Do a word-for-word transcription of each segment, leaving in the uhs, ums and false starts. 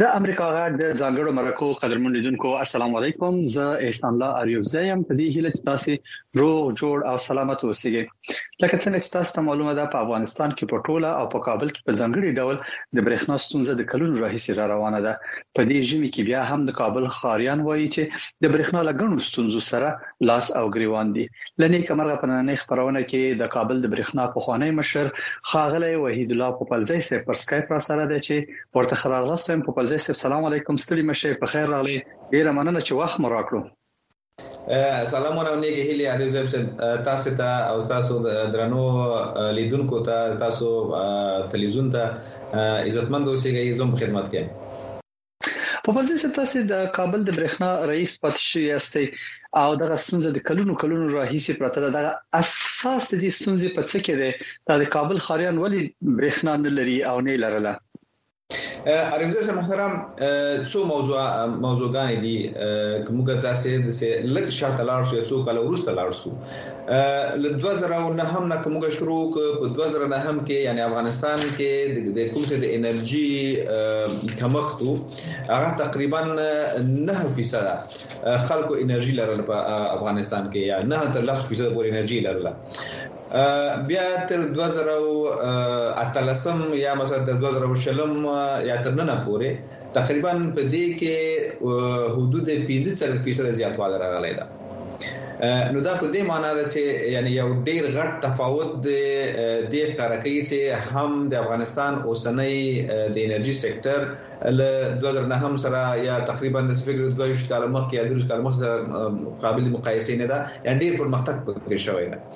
د امریکا غږ د ځانګړو مرکو قدرمن لیدونکو السلام علیکم. زه احسان الله اریوزی يم. په دې هیله چې تاسو روغ جوړ او سلامت اوسئ. لکه څنګه چې تاسو ته معلومه ده، په افغانستان کې په ټوله او په کابل کې په ځانګړي ډول د برېښنا ستونزه د کلونو راهیسې را روانه ده. په دې ژمي کې بیا هم د کابل خاریان وایي چې د برېښنا لګڼو ستونزو سره لاس او ګریوان دي. لنی کمرغه په نننۍ خبرونه کې د کابل د برېښنا پخوانی مشر خاغلی وحید الله پوپلزی سره پر سکایپ را سره دی چې ورته خبرغلاستم. پوپلزی السلام علیکم، ستړي مشه، په خیر راغلی. ډیره مننه چې وخت مو راکړو. سلامونه نیګه هیله اریوزم چې تاسو ته او تاسو درنو لیدونکو ته تاسو تلویزیون ته عزتمند اوسئ. زه په خدمت کې یم. په پرځ چې تاسو د کابل د برېښنا رئیس پاتې شوی یاستئ او دغه ستونزه د کلونو کلونو راهیسې پرته ده. د اساس د دې ستونزې په څه کې ده؟ د کابل خاریان ولې برېښنا نه لري او نه لرله؟ اریوزه محترم، څو موضوع موضوعګان دي کومه تاسو د لک شاته لاړ شو، څو کال وروسته لاړ شو. ل دوه زره نه هم نه کومه شروع په دوه زره نه هم کې، یعنی افغانستان کې د کوم څه د انرژي کمښت هغه تقریبا نه فیصد خلکو انرژي لرله په افغانستان کې، یا نه تر لس فیصد پورې انرژي لرله. بیا تر دوه زره اتلسم یا مثلا د دوه زره شلم یا تر نن پورې تقریبا په دې کې حدود پنځه فیصد زیاتوالی راغلی ده. نو دا په دې معنی ده چې یعنی یو ډیر غټ تفاوت دی د ښکارا کوي چې هم د افغانستان اوسنۍ د انرژي سکتور له دوه زره نه هم سره یا تقریبا د فکر دوه ویشت کال مخکې یا درې کال مخکې سره قابل مقایسه نه ده، یعنی ډیر پرمختګ پکې شوی ده.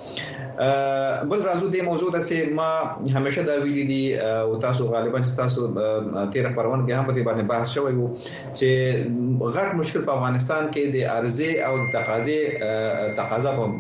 بل راځو د موضوع ته چې ما همیشه دا ویلي دي او تاسو غالبا چې تاسو تیر پرون کې هم په دې باندې بحث شوی وو چې غټ مشکل په افغانستان کې د عرضه او د تقاضې تقاضا په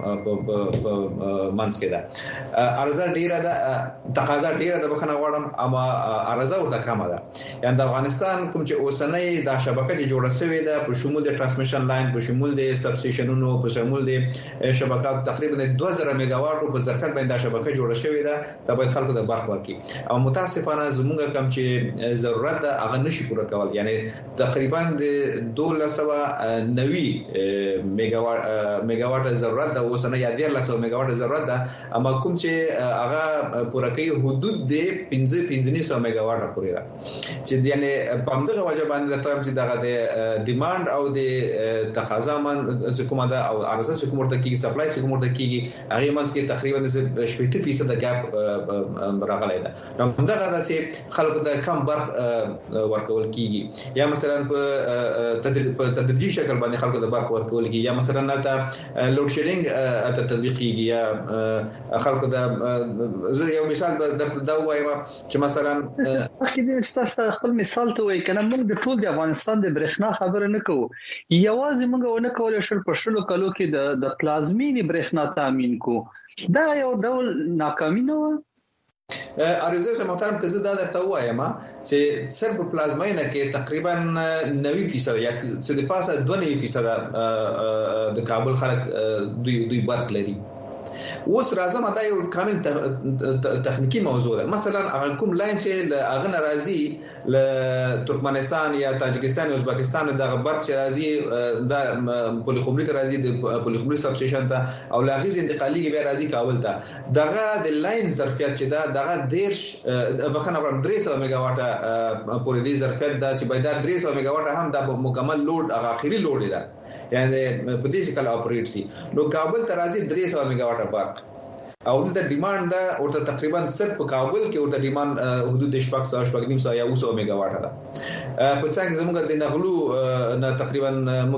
منځ کې ده. عرضه ډیره ده، تقاضا ډیره ده، بخنه غواړم، اما عرضه ورته کمه ده. یعنی د افغانستان کوم چې اوسنۍ د شبکه چې جوړه شوې ده په شمول د ترانسمیشن لاین، په شمول د سب سټیشنونو، په شمول د شبکات تقریبا دوه زره میگا واټ په ظرفیت باندې د شبکه جوړه شوې ده. دا باید خلکو ته برخه ورکړي او متاسفانه زموږ کم چې ضرورت ده هغه نشي پوره کول. یعنی تقریبا د دوه سوه نوي میگا واټ میگا واټ ضرورت ده اوسنۍ، یا ډیر لسو میگا واټ ضرورت ده، اما کوم چې هغه پوره کوي حدود د پنځه پنځه سوه میگا واټ پورې ده. چې یعنی په همدغه وجه باندې د ترم چې دغه د ډیماند او د تقاضا من کومه ده او عرضه کومه ورته کیږي، سپلای کومه ورته کیږي، هغه منځ کې تقریبا شپږ فیصد ګاپ راغلی ده. نو همدغه د چې خلکو ته کم برق ورکول کیږي، یا مثلا په تدریجي شکل باندې خلکو ته برق ورکول کیږي، یا مثلا نه لوډ شیډینګ ته تطبیق کیږي، یا خلکو ته زه یو مثال دا وایم چې مثلا اخی تاسو خپل مثال ته وایي کنه موږ د ټول د افغانستان د برېښنا خبره نه کوو، یوازې موږ ونه کولای شو په شلو کلو کې د د پلازمینی برېښنا تامین کو. دا یو ډول ناکامي نه و. اریوزه محترم که زه دا درته وایم چې صرف پلازمینه کې تقریبا نوي فیصد یا څه د پاسه دوه نوي فیصد د کابل خلک دوی دوی برق لري. اوس راځم دا یو کامل تخنیکی موضوع ده. مثلا هغه کوم لاین چې هغه ناراضي ل ترکمنستان یا تاجکستان یا ازبکستان د برق چې راځي د پولیخومري ته راځي، د پولیخومري سب سټیشن ته او لاغیز انتقالي بیا راځي کابل ته. دغه د لاین ظرفیت چې دا دغه دیرش بخنه پر درې سوه میگا واټه پورې دی ظرفیت دا چې باید درې سوه میگا واټه هم د مکمل لوډ هغه اخیری لوډ دی، یعنی په دې شکل اپریټ سي. نو کابل ته راځي درې سوه میگا واټه برق او د ډیماند دا ورته تقریبا صرف په کابل کې ورته ډیماند حدود شپږ سوه شپږ نیم سوه یا اوه سوه میگا واټه ده. په څنګه زموږ د نغلو نه تقریبا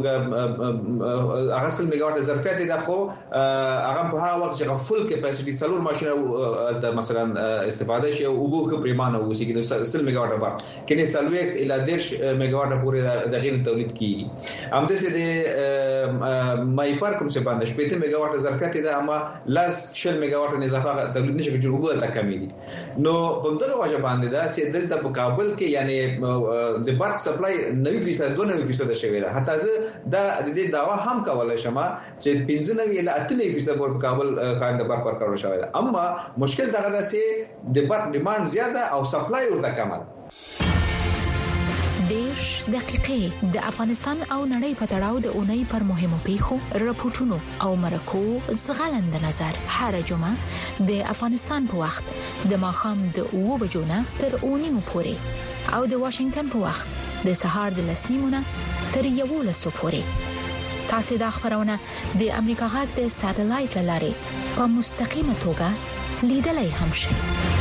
موږ هغه سل میگا واټه ظرفیت ده، خو هغه په هغه وخت چې فل کیپاسټي څلور ماشينه د مثلا استفاده شي او وګو پریمانه وسی کې سل میگا واټه برق کې سلويک اله دیرش میگا واټه پورې د غیر تولید کیږي. هم د سې د مای پر کوم څه باندې شپږ میگا واټه ظرفیت ده، اما لاس شل میگا واټ نه اضافه تولید نشي کېږي، وګړه لا کمی دي. نو په دغه وجه باندې دا چې دلته په کابل کې یعنی د برق سپلای نوي فیصد دوه نوي فیصد شوی ده. حتی زه دا د دې داوا هم کولای شم چې پنځه نوي اله اته نوي فیصد په کابل خان د برق ورکړل شوی ده، اما مشکل دغه ده چې د برق ډیماند زیاته او سپلای ورته کم ده. دیرش دقیقې د افغانستان او نړۍ په تړاو د اونۍ پر مهمو پیښو راپورټونو او مرکو زغلند نظر هر جمعه د افغانستان په وخت د ماښام د اوو بجو نه تر اوو نیمو پورې او د واشنگټن په وخت د سهار د لس نیمو نه تر یوولسو پورې تاسو د خبرونه د امریکا غږ د ساتلایت لارې په مستقیمه توګه لیدلای هم شئ.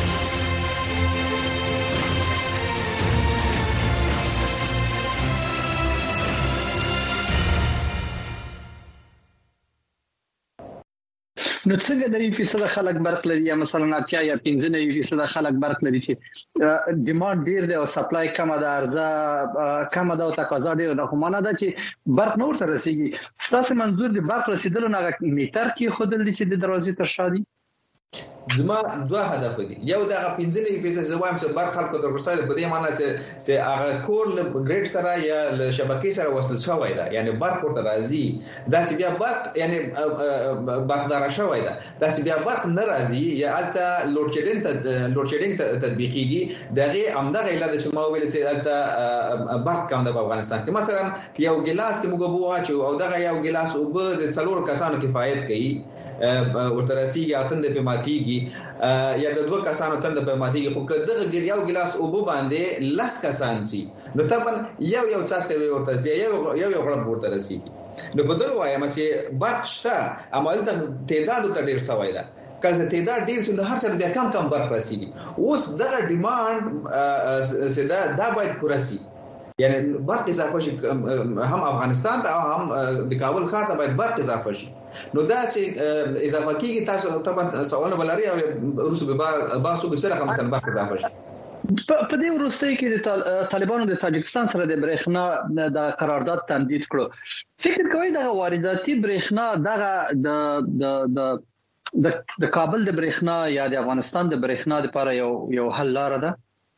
نو څنګه د یو فیصد خلک برق لري یا مثلا اتیا یا پنځه نه فیصد خلک برق لري چې ډیماند ډیر دی او سپلای کم ده، عرضه کم ده او تقاضا ډیر ده، خو معنا ده چې برق نور سره رسیږي. ستاسو منظور د برق رسیدلو نه میټر کې خودل دي چې د دروازې تر شادي زما دوه هدف دي. یو دا پنځه فیصد زوایم چې برق خلکو ته ورسېږي په دې معنی چې چې هغه کور له ګریډ سره یا له شبکې سره وصل شوی دی، یعنی برق ورته راځي. دا چې بیا برق یعنی برقدار شوی دی، دا چې بیا برق نه راځي یا الته لوډ شیډینګ ته لوډ شیډینګ تطبیقيږي. دغه عمده علت چې ما ویل چې الته برق کم ده په افغانستان کې. مثلا یو ګلاس کې موږ بوه چې او دغه یو ګلاس او به د څلور کسانو کفایت کوي، ورته رسیږي اتند په ماتيږي یا د دوه کسانو تند په ماتيږي. خو کله یو ګلاس او به باندې لس کسان شي نو طبعا یو یو څاڅکی ورته یو یو یو غړپ ورته رسیږي. نو په دغه وایم چې برق شته عمل ته تعداد ته ډیر سوای ده. کله تعداد ډیر شي نو هر څه بیا کم کم برق رسیږي. اوس دا ډیماند زدا دا باید پوره شي، یعنی برق اضافه شي هم افغانستان ته او هم د کابل ښار ته باید برق اضافه شي. نو دا چې اضافه کیږي تاسو طبعا سوالونه بلاري او روسو به باسو سره کوم څه برق اضافه شي. په دې وروستۍ کې د طالبانو د تاجکستان سره د برېښنا د قرارداد تمدید کړو. فکر کوئ د وارداتي برېښنا دغه د د د کابل د برېښنا یا د افغانستان د برېښنا لپاره یو یو حل لاره ده؟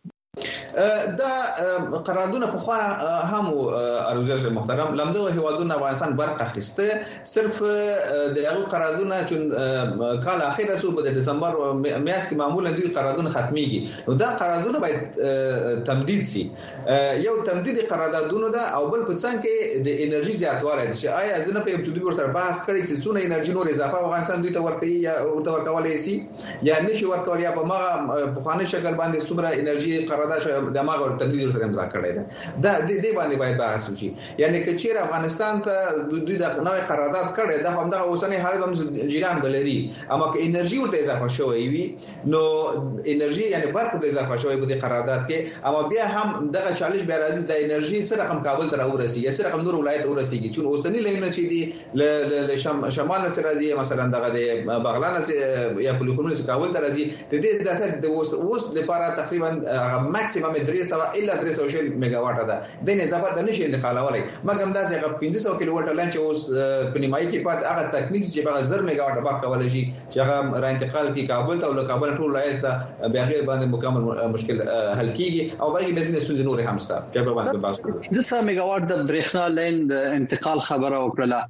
دا قراردادونه په خو هم اروزر محترم لمدغه هوادونه افغانستان برق اخیسته. صرف د هغه قراردادونه چې کال اخیره سو په دسمبر میاشت کې معمولا دوی قراردادونه ختميږي. نو دا قراردادونه باید تمدید شي. یو تمدید قراردادونه ده او بل په څنګه کې د انرژي زیاتوالی دي چې آیا ځنه په ابتدایي ور سره بحث کړی چې څونه انرژي نور اضافه افغانستان دوی ته ورکړي یا ورته ورکولای شي یا نشي ورکول یا په مغه په خانه شکل باندې څومره انرژي قرارداد د ماغه تمدید سره امضا کړی ده. دا د دې باندې باید بحث وشي. یعنی کچیر افغانستان ته دوی د نوې قرارداد کړي د همدغه اوسنۍ حالت هم جیران بلري، اما که انرژي ورته اضافه شوی وي نو انرژي یعنی برق ته اضافه شوی په دې قرارداد کې، اما بیا هم دغه چالش بیا راځي د انرژي سره رقم کابل ته راورسي یا سره رقم نور ولایت ورسیږي. چې اوسنۍ لینه چې دی ل شمال نه راځي مثلا دغه د بغلان یا پولیخونو څخه کابل ته راځي. د دې اضافه د اوس لپاره تقریبا ماکسیمم درې سوه الا درې سوه میگا واټ ده. د نه اضافه د نشي انتقالولای مګم دا څنګه پنځه سوه کیلو واټ لاین چې اوس په نیمایي کې پات هغه تکنیک چې هغه زر میگا واټ باک کولای شي چې هغه را انتقال کی کابل ته او له کابل ټول ولایت ته بیا غیر باندې مکمل مشکل حل کیږي او باقي بزنس ستونزې نور هم شته چې په باندې بحث کوو. د سوه میگا واټ د برېښنا لاین د انتقال خبره وکړه.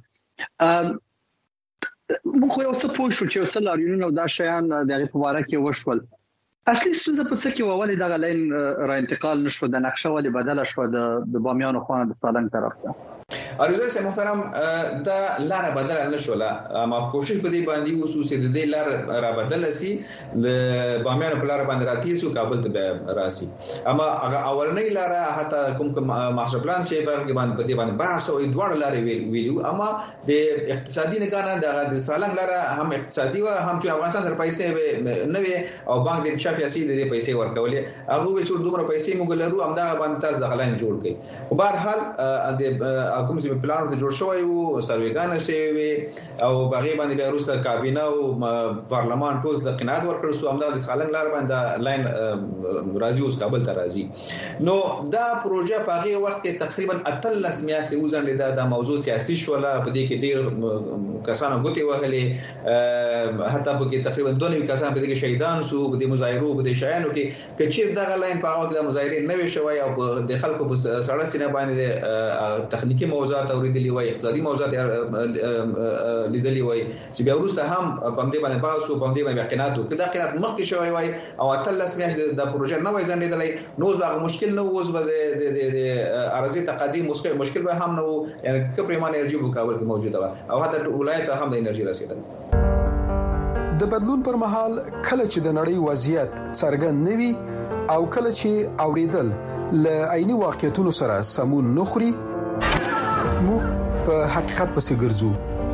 موږ یو څه پوه شو چې وسل لاریونو دا شیان د غي په واره کې وشول. اصلي ستونزه په څه کې وولې دغه لاین را انتقال نشو، د نقشه ولې بدله شو د بامیان خو د سالنګ طرف ته؟ اریزه محترم دا لار بدل نه شو، اما کوشش په دې باندې وسو چې د دې لار را بدل شي، د بامیان په لار باندې راتی سو کابل ته راسي. اما هغه اولنۍ لار حتی کوم کوم ماستر پلان چې په باندې په دې باندې بحث او دوړ لار ویلو، اما د اقتصادي نگاه نه د سالنګ لار هم اقتصادي و هم چې افغانستان سره پیسې نه وي او بانک د انکشاف یاسي د پیسې ورکولې هغه به څور دومره پیسې موږ لرو هم دا باندې تاسو د غلان جوړ کړي. خو بهر حال د کوم چې پلان ته جوړ شوی وو سرویګان شوی او باغې باندې بیا وروسته کابینه او پارلمان ټول د قناعت ورکړ سو همدا د سالنګ لار باندې لاین راځي اوس کابل ته راځي. نو دا پروژه په هغه وخت کې تقریبا اتلس میاشتې وزنده د موضوع سیاسي شوله، په دې کې ډیر کسانو ګوتې وهلې، حتی په کې تقریبا دوه نوي کسان په دې کې شهیدان سو په دې مظاهرو په دې شایانو کې کچیر دغه لاین په هغه کې د مظاهرې نه وي شوی او د خلکو په سړه سینه باندې تخنیکی موضوعات اوریدلی وای، اقتصادي موضوعات لیدلی وای چې بیا وروسته هم په دې باندې باسو په دې باندې قناعت کړه قناعت مخکې شوی وای او اتلس میاشتې د پروژه نه وای ځندېدلې. نو دا مشکل نه ووز به د عارضي تقاضي مشکل مشکل به هم نه یعنی کپریمان انرژي په کابل کې موجوده و او حتی ولایت هم د انرژي رسیدل. د بدلون پر مهال کله چې د نړۍ وضعیت څرګند نوي او کله چې اوریدل ل عیني واقعیتونو سره سمون نخري موږ په حقیقت پسې ګرځو.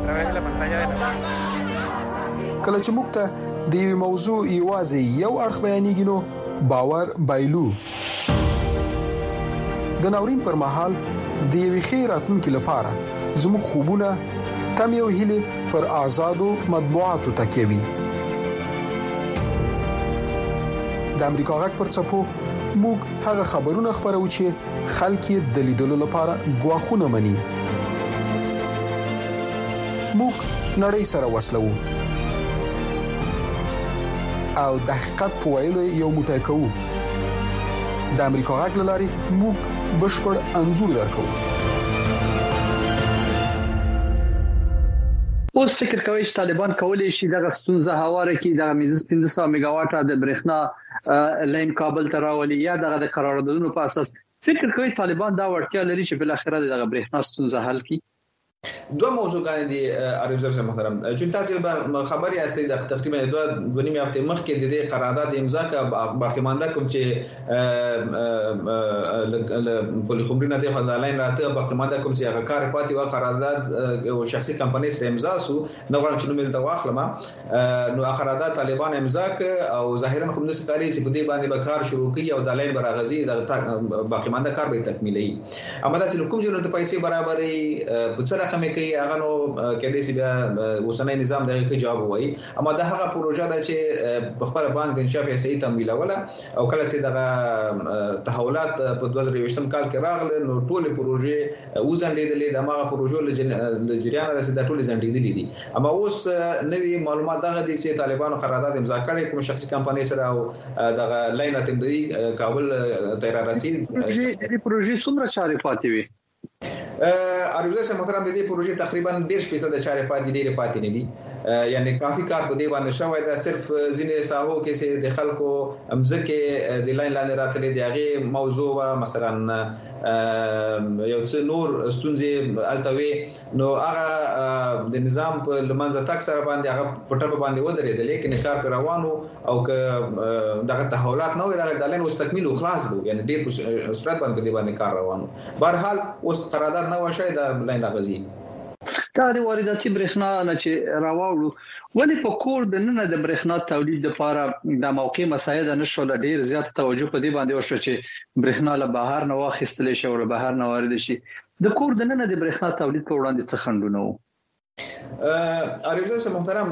کله چې موږ ته د یو موضوع یوازې یو اړخ بیانېږي نو باور بایلو. د ناورین پر مهال د یوې خیر راتلونکي لپاره زموږ خوبونه تم یو هیله پر آزادو مطبوعاتو تکیوي. د امریکا غږ پر څپو موږ هغه خبرونه خبرو چې خلک یې د لیدلو لپاره غواخونه مني. موږ نړۍ سره وسلو او د حقیقت په ویلو یو موټی کوو. د امریکا غږ لاري موږ بشپړ انځور درکو. اوس فکر کوي چې طالبان کولای شي دغه ستونزه هواره کړي د پنځه سوه میگا واټه د برېښنا لاین کابل ته راولي یا دغه د قراردادونو په اساس فکر کوي طالبان دا وړتیا لري چې بل اخره دغه برېښنا ستونزه حل کړي. دوه موضوعات دي عرب زر محترم چې تاسو به خبري استئ د تقریبا دوه ونیمه هفته مخکې د دې قرارداد امضا کا باقی مانده کوم چې په خبرونه د خدالاین راته باقی مانده کوم چې هغه کار پاتې و قرارداد او شخصي کمپنۍ سره امضا سو نو غواړم چې نو مل واخلم نو قرارداد طالبان امضا ک او ظاهرا کوم د سکاري چې په دې باندې به کار شروع کړي او د لاین برغزي د باقی مانده کار به تکمیلي اما دا چې کوم جوړ ته پیسې برابرې په څه رقم کې هغه نو کې د سی بیا وسنۍ نظام دغه کې جواب وایي اما دا هغه پروژه ده چې په خپل بانک د انشاء پیسې تمویل ولا او کله چې دغه تحولات په دوه زره یوولسم کال کې راغله نو ټول پروژې وزنډېدلې د هغه پروژو له جریان راځي د ټول زنډېدلې دي اما اوس نوې معلومات دغه دي چې طالبانو قرارداد امضا کړی کوم شخصي کمپنۍ سره او دغه لاین تمدیدي کابل ته را رسید. دې پروژې څومره چارې پاتې وي؟ عربي سره محترم د دې پروژې تقریبا ډېر فیصد چارې پاتې دي پاتې نه دي یعنی کافي کار په دې باندې شوی دا صرف ځینې ساحو کې چې د خلکو امزکه د لاین لاندې راتلې دی هغه موضوع مثلا یو څه نور ستونزې التوي نو هغه د نظام په لمنځه تک سره باندې هغه پټه باندې ودرېد لیکن کار پر روانو او که دغه تحولات نو راغلي د لاین اوس تکمیل او خلاص دي یعنی ډېر سرعت باندې باندې کار روانو. بهرحال اوس قرارداد نه وشي د لاین راغزي دا د وارداتي برېښنا نه چې راوړو ولې په کور د نن د برېښنا تولید لپاره د موقع مساعده نشو لډیر زیات توجه په دې باندې وشو چې برېښنا له بهر نه واخیستل شي او له بهر نه وارد شي. د کور د نن د برېښنا تولید په وړاندې څه خنډونه وو؟ عربي سره محترم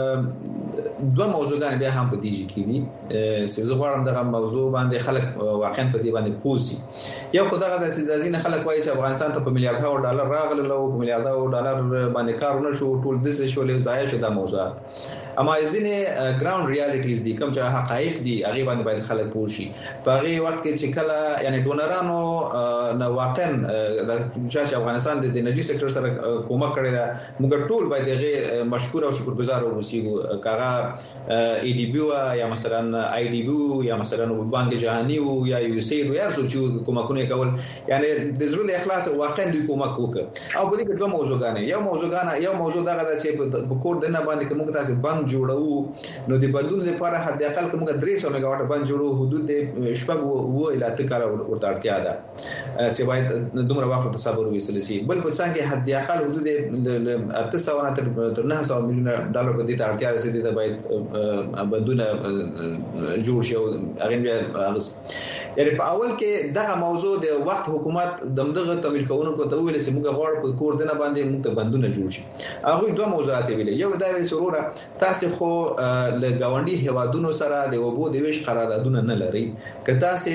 دوه موضوعات بیا هم په دیږي کې دي چې زه غواړم دغه موضوع باندې خلک واقعا په دې باندې پوښي. یو خدای د سیدازین خلک وایي چې افغانستان ته په میلیارډ ډالر راغله او په میلیارډ ډالر باندې کارونه شو ټول د څه شولې ضایع شو د موضوعات اما ځینې ګراوند ریالټیز دي کوم چې حقایق دي هغه باندې باید خلک پوښي. په هغه وخت کې چې کله یعنی ډونرانو نو واقعا د چې افغانستان د انرژي سکتور سره کومک کړی دا موږ ټول باید هغه مشکور او شکرګزار اوسو کاغه ای ډی بی یا مثلا آی ډی بی یا مثلا بانک جهانی او یا یو سی او یا څو کومکونه کول یعنی د زړه اخلاص واقعا دوی کومک وکړ او په دې کې دوه موضوعګان یو موضوعګان یو موضوع دغه چې په کور دنه باندې کوم تاسو بانک جوړو نو د بدلون لپاره حد اقل کوم درې سوه میگا واټ باندې جوړو حدود شپږ وو اله تکاره ورته اړتیا ده چې باید دومره وخت تصور وسل شي بل په څنګه حد اقل حدود اته سوه تر نه سوه میلیون ډالر په دې ته اړتیا ده چې د باید بدلون جوړ شي او هغه بیا یعنی په اول کې دغه موضوع د وخت حکومت دمدغه تمویل کوونکو ته ویل چې موږ غواړو په کور دنه باندې موږ ته بندونه جوړ شي. هغه دوه موضوعات ویل یو دا ویل چې تاسو خو له گاونډي هوادونو سره د وبو د ویش قراردادونه نه لري که تاسو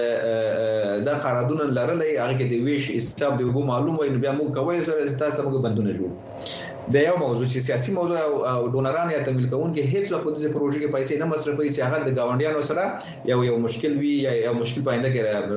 دا قراردادونه لرلې هغه کې د ویش حساب د وبو معلوم وي نو بیا موږ کوی سره تاسو موږ بندونه جوړ د یو موضوع چې سیاسي موضوع او ډونران یا تمویل کوونکي هیڅ وخت د پروژې کې پیسې نه مصرفوي چې هغه د گاونډیانو سره یو یو مشکل وي یا یو مشکل پاینده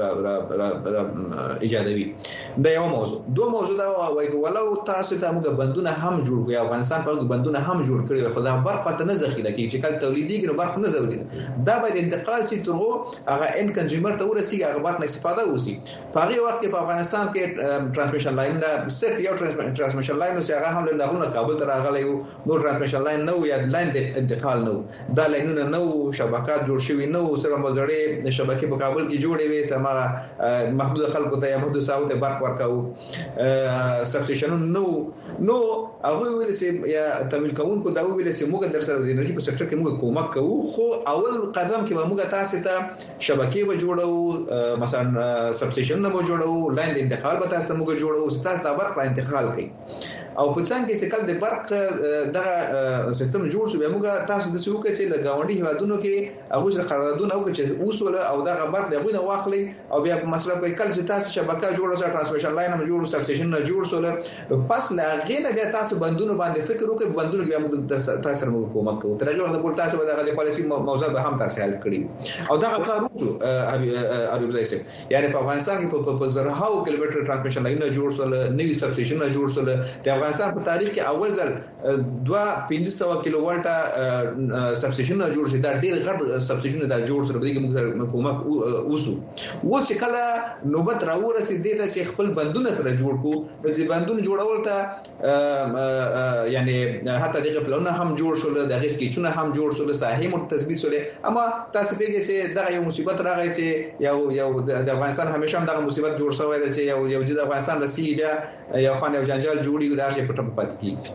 کې ایجادوي. د یو موضوع دوه موضوع دا وایي ولو تاسو ته موږ بندونه هم جوړ کړو، افغانستان په بندونه هم جوړ کړی خو دا برخه ته نه ذخیره کیږي چې کله تولیدي کې نو برخه نه ضروري دا باید انتقال شي ترغه هغه ان کنزیومر ته ورسیږي هغه برخه استفاده وسی. په هغه وخت کې په افغانستان کې ترانسمیشن لاین نه صرف یو ترانسمیشن لاین او هغه هم له دغه کابل ته راغلی وو، نو ترانسمیشن لاین نو یا لاین د انتقال نو دا لاینونه نو شبکات جوړ شوی نو سره مزړې شبکې په کابل کې جوړې وې سم محدود خلکو ته یا محدود ساو ته برق ورکاو سبسټیشن نو نو هغه ویل چې یا تمویل کوونکو دا ویل چې موږ در سره د انرژي په سکتور کې موږ کومک کوو، خو اول قدم کې موږ تاسو ته شبکې و جوړو، مثلا سبسټیشن نه و جوړو، لاین د انتقال به تاسو موږ جوړو، تاسو دا برق انتقال کوي او په څنګه کې سکل د برق دغه سیستم جوړ شو. موږ تاسو د سوق چې د گاونډي هوادونو کې هغه سره قراردادونه او چې اوسول او دغه برق دغه واخلي او بیا په مسله کوي کله چې تاسو شبکه جوړو چې ترانسمیشن لاین هم جوړو، سبسټیشن نه جوړ سول، پس لا غینه بیا تاسو بندونو باندې فکر وکړئ، بندونو بیا موږ تاسو موږ کومک کوو. تر هغه وخت پورې تاسو به دغه پالیسي موضوع به هم تاسو حل کړی او دغه کار وکړو. اريب زايسه یعنی په افغانستان کې په زرهاو کیلومتر ترانسمیشن لاین جوړ شول، نوي سبسټیشن جوړ شول. د افغانستان په تاریخ کې اول ځل دوه پنځه سوه کیلو والټه سبسټیشن جوړ شي، دا ډېر غټ سبسټیشن دا جوړ سره د موږ کومک اوسو. و چې کله نوبت راورسېد د چې خپل بندونه سره جوړ کو، د بندونو جوړول ته یعنی حتی دغه پلانونه هم جوړ شول، دغه سکیچونه هم جوړ شول، ساحې مو تثبیت شول. اما تاسو پیګه چې دا یو مصیبت راغی چې یو یو د افغانستان همیشه هم دغه مصیبت جوړ شوی دی چې یو یو د افغانستان رسی بیا یو خان یو جنجال جوړي دا شي پټه پاتې کیږي.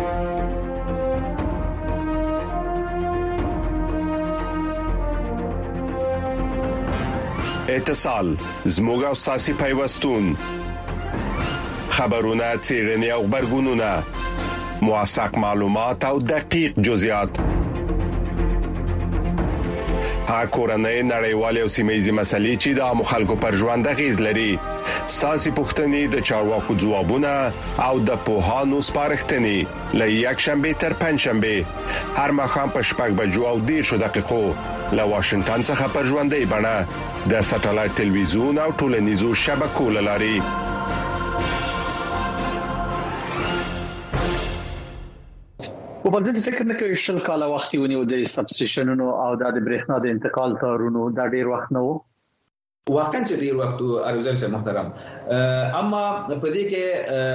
اتصال زموږ او ساسي پیوستون خبرونه چیرنی او خبرګونونه موثق معلومات او دقیق جزئیات ها کورنۍ نړیوال او سیمایي مسلې چې د عام خلکو پر ژوند غیز لري، ساسي پښتنې د چارواکو ځوابونه او د پوهانو سپارښتنې لې یک شنبه تر پنځ شنبه هر مخام په شپږ بجو او دیرشو دقیقو له واشنگټن څخه پر ژوندې بڼه د ساتلایت ټلویزیون او ټولنیزو شبکو لاري. په بل ځای فکر نه کوي شل کاله وخت ونیو د سبسټیشنونو او د برېښنا د انتقال تارونو دا ډیر وخت نه وو. واقعا چې ډیر وخت ارزو سره محترم، اما په دې کې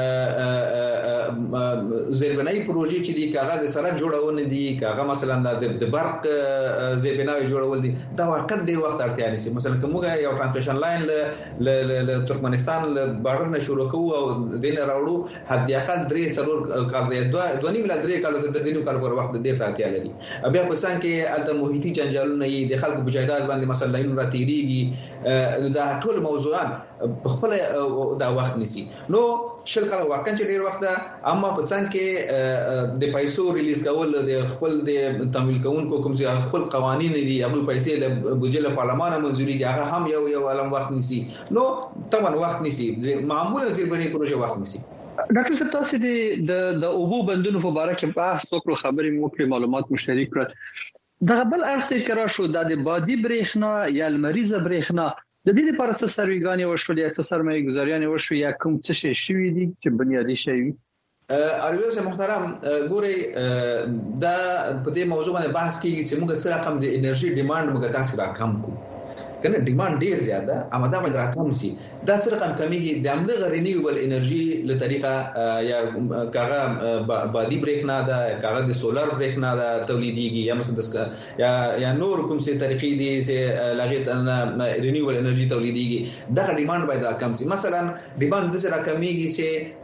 زیربنای پروژې چې دی کاغه د سره جوړونه دي، کاغه مثلا د برق زیربنای جوړول دي، دا واقعا ډیر وخت اړتیا لري. مثلا کومه یو ترانسمیشن لاین ل ترکمنستان له بارډر نه شروع کوو او دین راوړو، حد اقل درې څلور کال دی، دوه نیم لا درې کال د دینو کال پر وخت ډیر اړتیا لري. بیا په څنګه کې الته محیطي جنجالونه د خلکو بجایداد باندې مثلا لاین راتېریږي، دا ټول موضوعات په خپل دا وخت نسی. نو شل کال واقعا چې ډیر وخت، اما په څنګه کې د پیسو ریلیز کول د خپل د تمویل کوونکو کوم ځای خپل قوانين دي، هغه پیسې له بجله پارلمان منځوري دي، هغه هم یو یو علم وخت نسی. نو طبعا وخت نسی، معمولا زیربنای پروژه وخت نسی. ډاکټر صاحب تاسو د د اوبو بندونو په اړه کې بحث وکړو، خبرې مو کړې، معلومات مشترک کړل. دغه بل اخته کرا شو د بادي برېښنا یا لمریزه برېښنا د دې لپاره څه سرویګانې وشول یا څه سرمایه گذاریانې وشول یا کوم څه شي شوی دي چې بنیادی شي؟ اریوز محترم ګوري دا په دې موضوع باندې بحث کیږي چې موږ څه رقم د انرژي ډیماند موږ تاسو را کم کو کنه، ډیماند ډیر زیاده اما دا باندې راکم سي، دا څه رقم کمیږي د امدغه رینیوبل انرژي له طریقه یا کاغه بادي برېښنا دا کاغه د سولر برېښنا دا تولیديږي یا مثلا یا یا نور کوم څه طریقې دي چې لغت رینیوبل انرژي تولیديږي، دا ډیماند باید راکم سي. مثلا ډیماند د څه راکميږي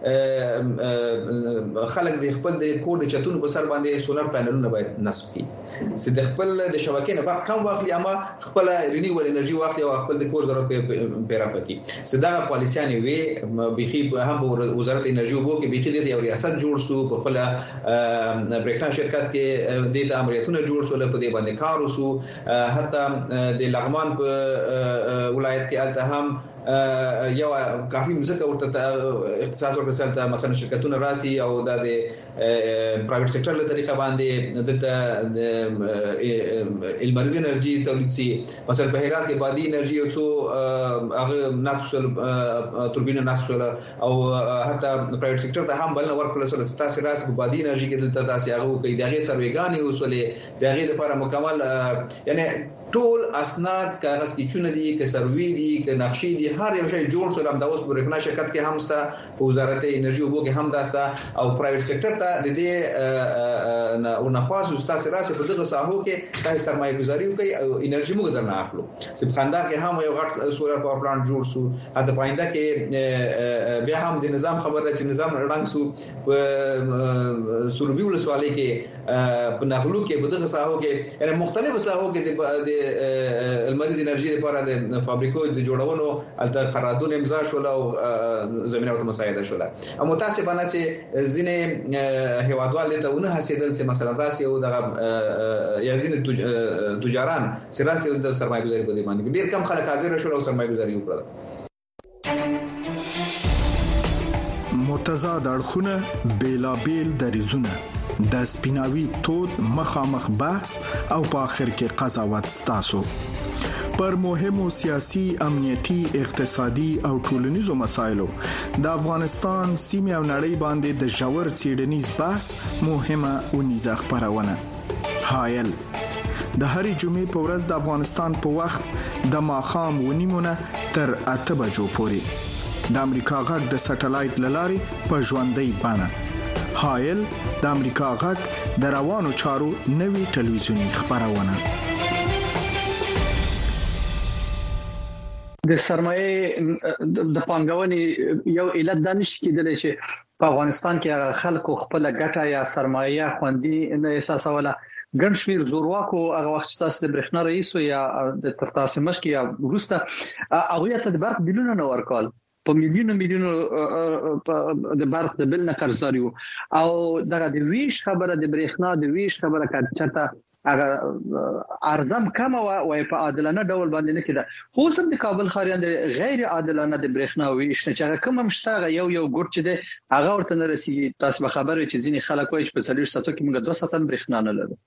چې خلک د خپل د کور د چتونو په سر باندې سولر پینلونه باید نصب کړي چې د خپل د شبکې نه کم واخلي اما خپل رینیوبل انرژي واخلي او خپل د کور ضرورت پیرا پکې. صداغه پالیسیانه وی بيخي هم وزارت انرژي وبو کې بيخي د یو ریاست جوړ شو، په خپل برېښنا شرکت کې د امریتونو جوړ شو، په دې باندې کار وسو، حتی د لغمان په ولایت کې الته هم یو کافي مزه ورته اختصاص ورته مثلا شرکتونه راسي او د پرایویټ سېکټر له طریقه باندې د المریز انرژي تولید سي مثلا په هرات کې بادي انرژي او څو هغه نسل توربینه نسل او حتی پرایویټ سېکټر ته هم بل ورکړل سره تاسو راس په بادي انرژي کې دلته تاسو هغه کوي دغه سروېګانی اوسولې دغه لپاره مکمل یعنی ټول اسناد کاغذ کې چونه دي کې سروي دي کې نقشې دي هر یو شی جوړ سره د اوس برېښنا شرکت کې هم ستا په وزارت انرژي وبو کې هم داستا او پرایویټ سېکټر ته د دې نه نه خاص تاسو راسي په دغه ساحو کې تاسو سرمایه گذاري کوي او انرژي موږ درنه اخلو سب خاندار کې هم یو غټ سولر پاور پلانټ جوړ سو اته پاینده کې بیا هم د نظام خبره چې نظام رڼنګ سو په سوربي ولسوالۍ کې په نغلو کې په دغه ساحو کې یعنی مختلفو ساحو کې د المریز انرژي لپاره د فابریکو د جوړولو الته قرارداد امضا شول او زمينه او مساعده شول او متاسفانه چې ځینې هیوادوال ته ونه حاصل چې مثلا راسي او د یا ځینې تجاران چې راسي د سرمایه گذاري په دې باندې ډیر کم خلک حاضر شول او سرمایه گذاري وکړه. متضاد اړخونه بیلابیل دریزونه د سپیناوي تود مخامخ بحث او په اخر کې قضاوت ستاسو پر مهمو سیاسي امنیتي اقتصادي او ټولنیزو مسایلو د افغانستان سیمه او نړۍ باندې د ژور څېړنیز بحث مهمه ونیزه خبرونه حایل د هرې جمعې په ورځ د افغانستان په وخت د ماخام ونیمونه تر اته بجو پورې د امریکا غږ د سټلایټ لارې په ژوندۍ بڼه حایل د امریکا غږ د روانو چارو نوي ټلویزیونی خبرونه د سرمایه د پانګونې یو علت دانش کېدل چې په افغانستان کې خلکو خپل ګټه یا سرمایه خوندي نه احساسوله ګڼ شمیر زورواکو هغه وخت تاسو د برېښنا رئیس یا د تاسو مشکې یا روسته هغه ته د برق بلونه نه ورکول په میلیونو میلیونو د برق د بل نه قرضداري او دغه د ویش خبره د برېښنا د ویش خبره کړه هغه ارزم کم او په عادلانه ډول باندې نه کېده خو سم د کابل خاریان د غیر عادلانه د برېښنا ویش چې هغه کوم مشتاق یو یو ګور چې د هغه ورته نه رسیږي تاسو به خبره چې ځینې خلک وایي چې په څلور ساعتو کې موږ دوه ساعت برېښنا نه لرو.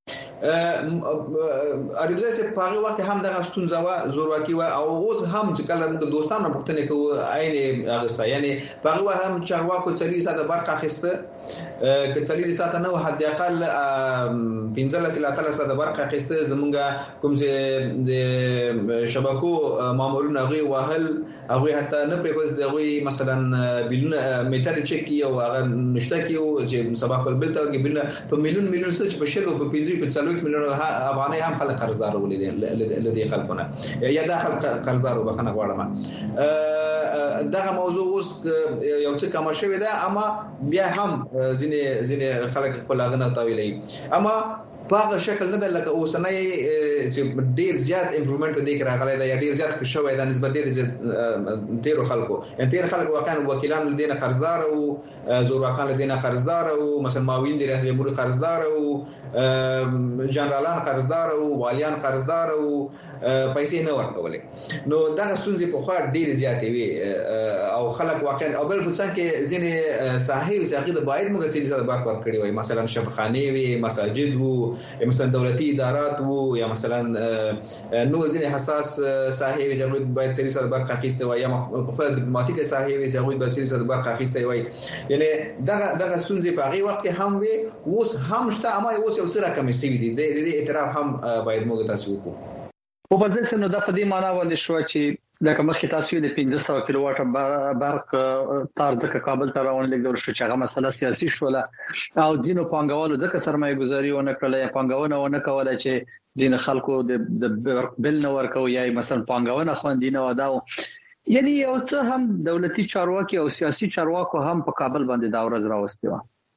اریبزه سه پاره وخت هم دغه ستونزه وا زورواکي وا او اوس هم چې کله موږ دوستانو پوښتنه کوو عین اغستا یعنی پاره وخت هم چارواکو چلی ساده برق اخیسته که چلی ساده نه حد اقل پنځه ساعته ساده برق اخیسته زمونږ کوم چې د شبکو مامورونه غي وهل هغه حتی نه پریکوز دغه مثلا بلونه میټر چکی او هغه نشته کیو چې سبق بل ته کې بلونه په میلیون میلیون څه په شلو په پنځه په څلوي میلیون افغاني هم خلک قرضدار ولې لدی خلکونه یا د خلک قرضدار وبخنه غواړم دغه موضوع اوس یو څه کم شوی ده اما بیا هم ځینې ځینې خلک خپل غنه تاویلې اما په هغه شکل نه ده لکه اوسنۍ چې ډیر زیات امپروومنت دې راغلی دا یا ډیر زیات شوی دا نسبت دې ډیرو خلکو ان ډیر خلک واقعا وکیلان لدينا قرضدار او زورواکان لدينا قرضدار او مثلا معاون دي رئیس جمهور قرضدار او جنرالان قرضدار او والیان قرضدار او پیسې نه ورکولې نو دا ستونزې په خوا ډیر زیاتې وي او خلک واقعا او بل څنګه کې ځینې صاحب چې باید موږ څه زیاده بار ور کړی وي مثلا شفخانه وي مساجد وو مثلا دولتي ادارات وو یا مثلا نو ځینې حساس صاحب چې باید څه زیاده بار اخیسته وي یا په ډیپلوماټیک صاحب چې باید څه زیاده بار اخیسته وي یعنی دا دا ستونزې په هغه وخت کې هم وي اوس هم شته اما اوس یو څه راکمې شي دي د دې اعتراف هم باید موږ تاسو وکړو په بل ځای نو د په دې معنی باندې شو چې لکه مخکې تاسو د پنځه سوه کیلو واټ برق تار ځکه کابل ته روان لګول شو چې هغه مسله سیاسي شوله او ځینو پانګوالو ځکه سرمایه گذاري ونه کړله یا پانګونه ونه کوله چې ځین خلکو د بل نه ورکو یا مثلا پانګونه خوندي نه وداو یعنی یو څه هم دولتي چارواکي او سیاسي چارواکو هم په کابل باندې دا ورځ راوستي و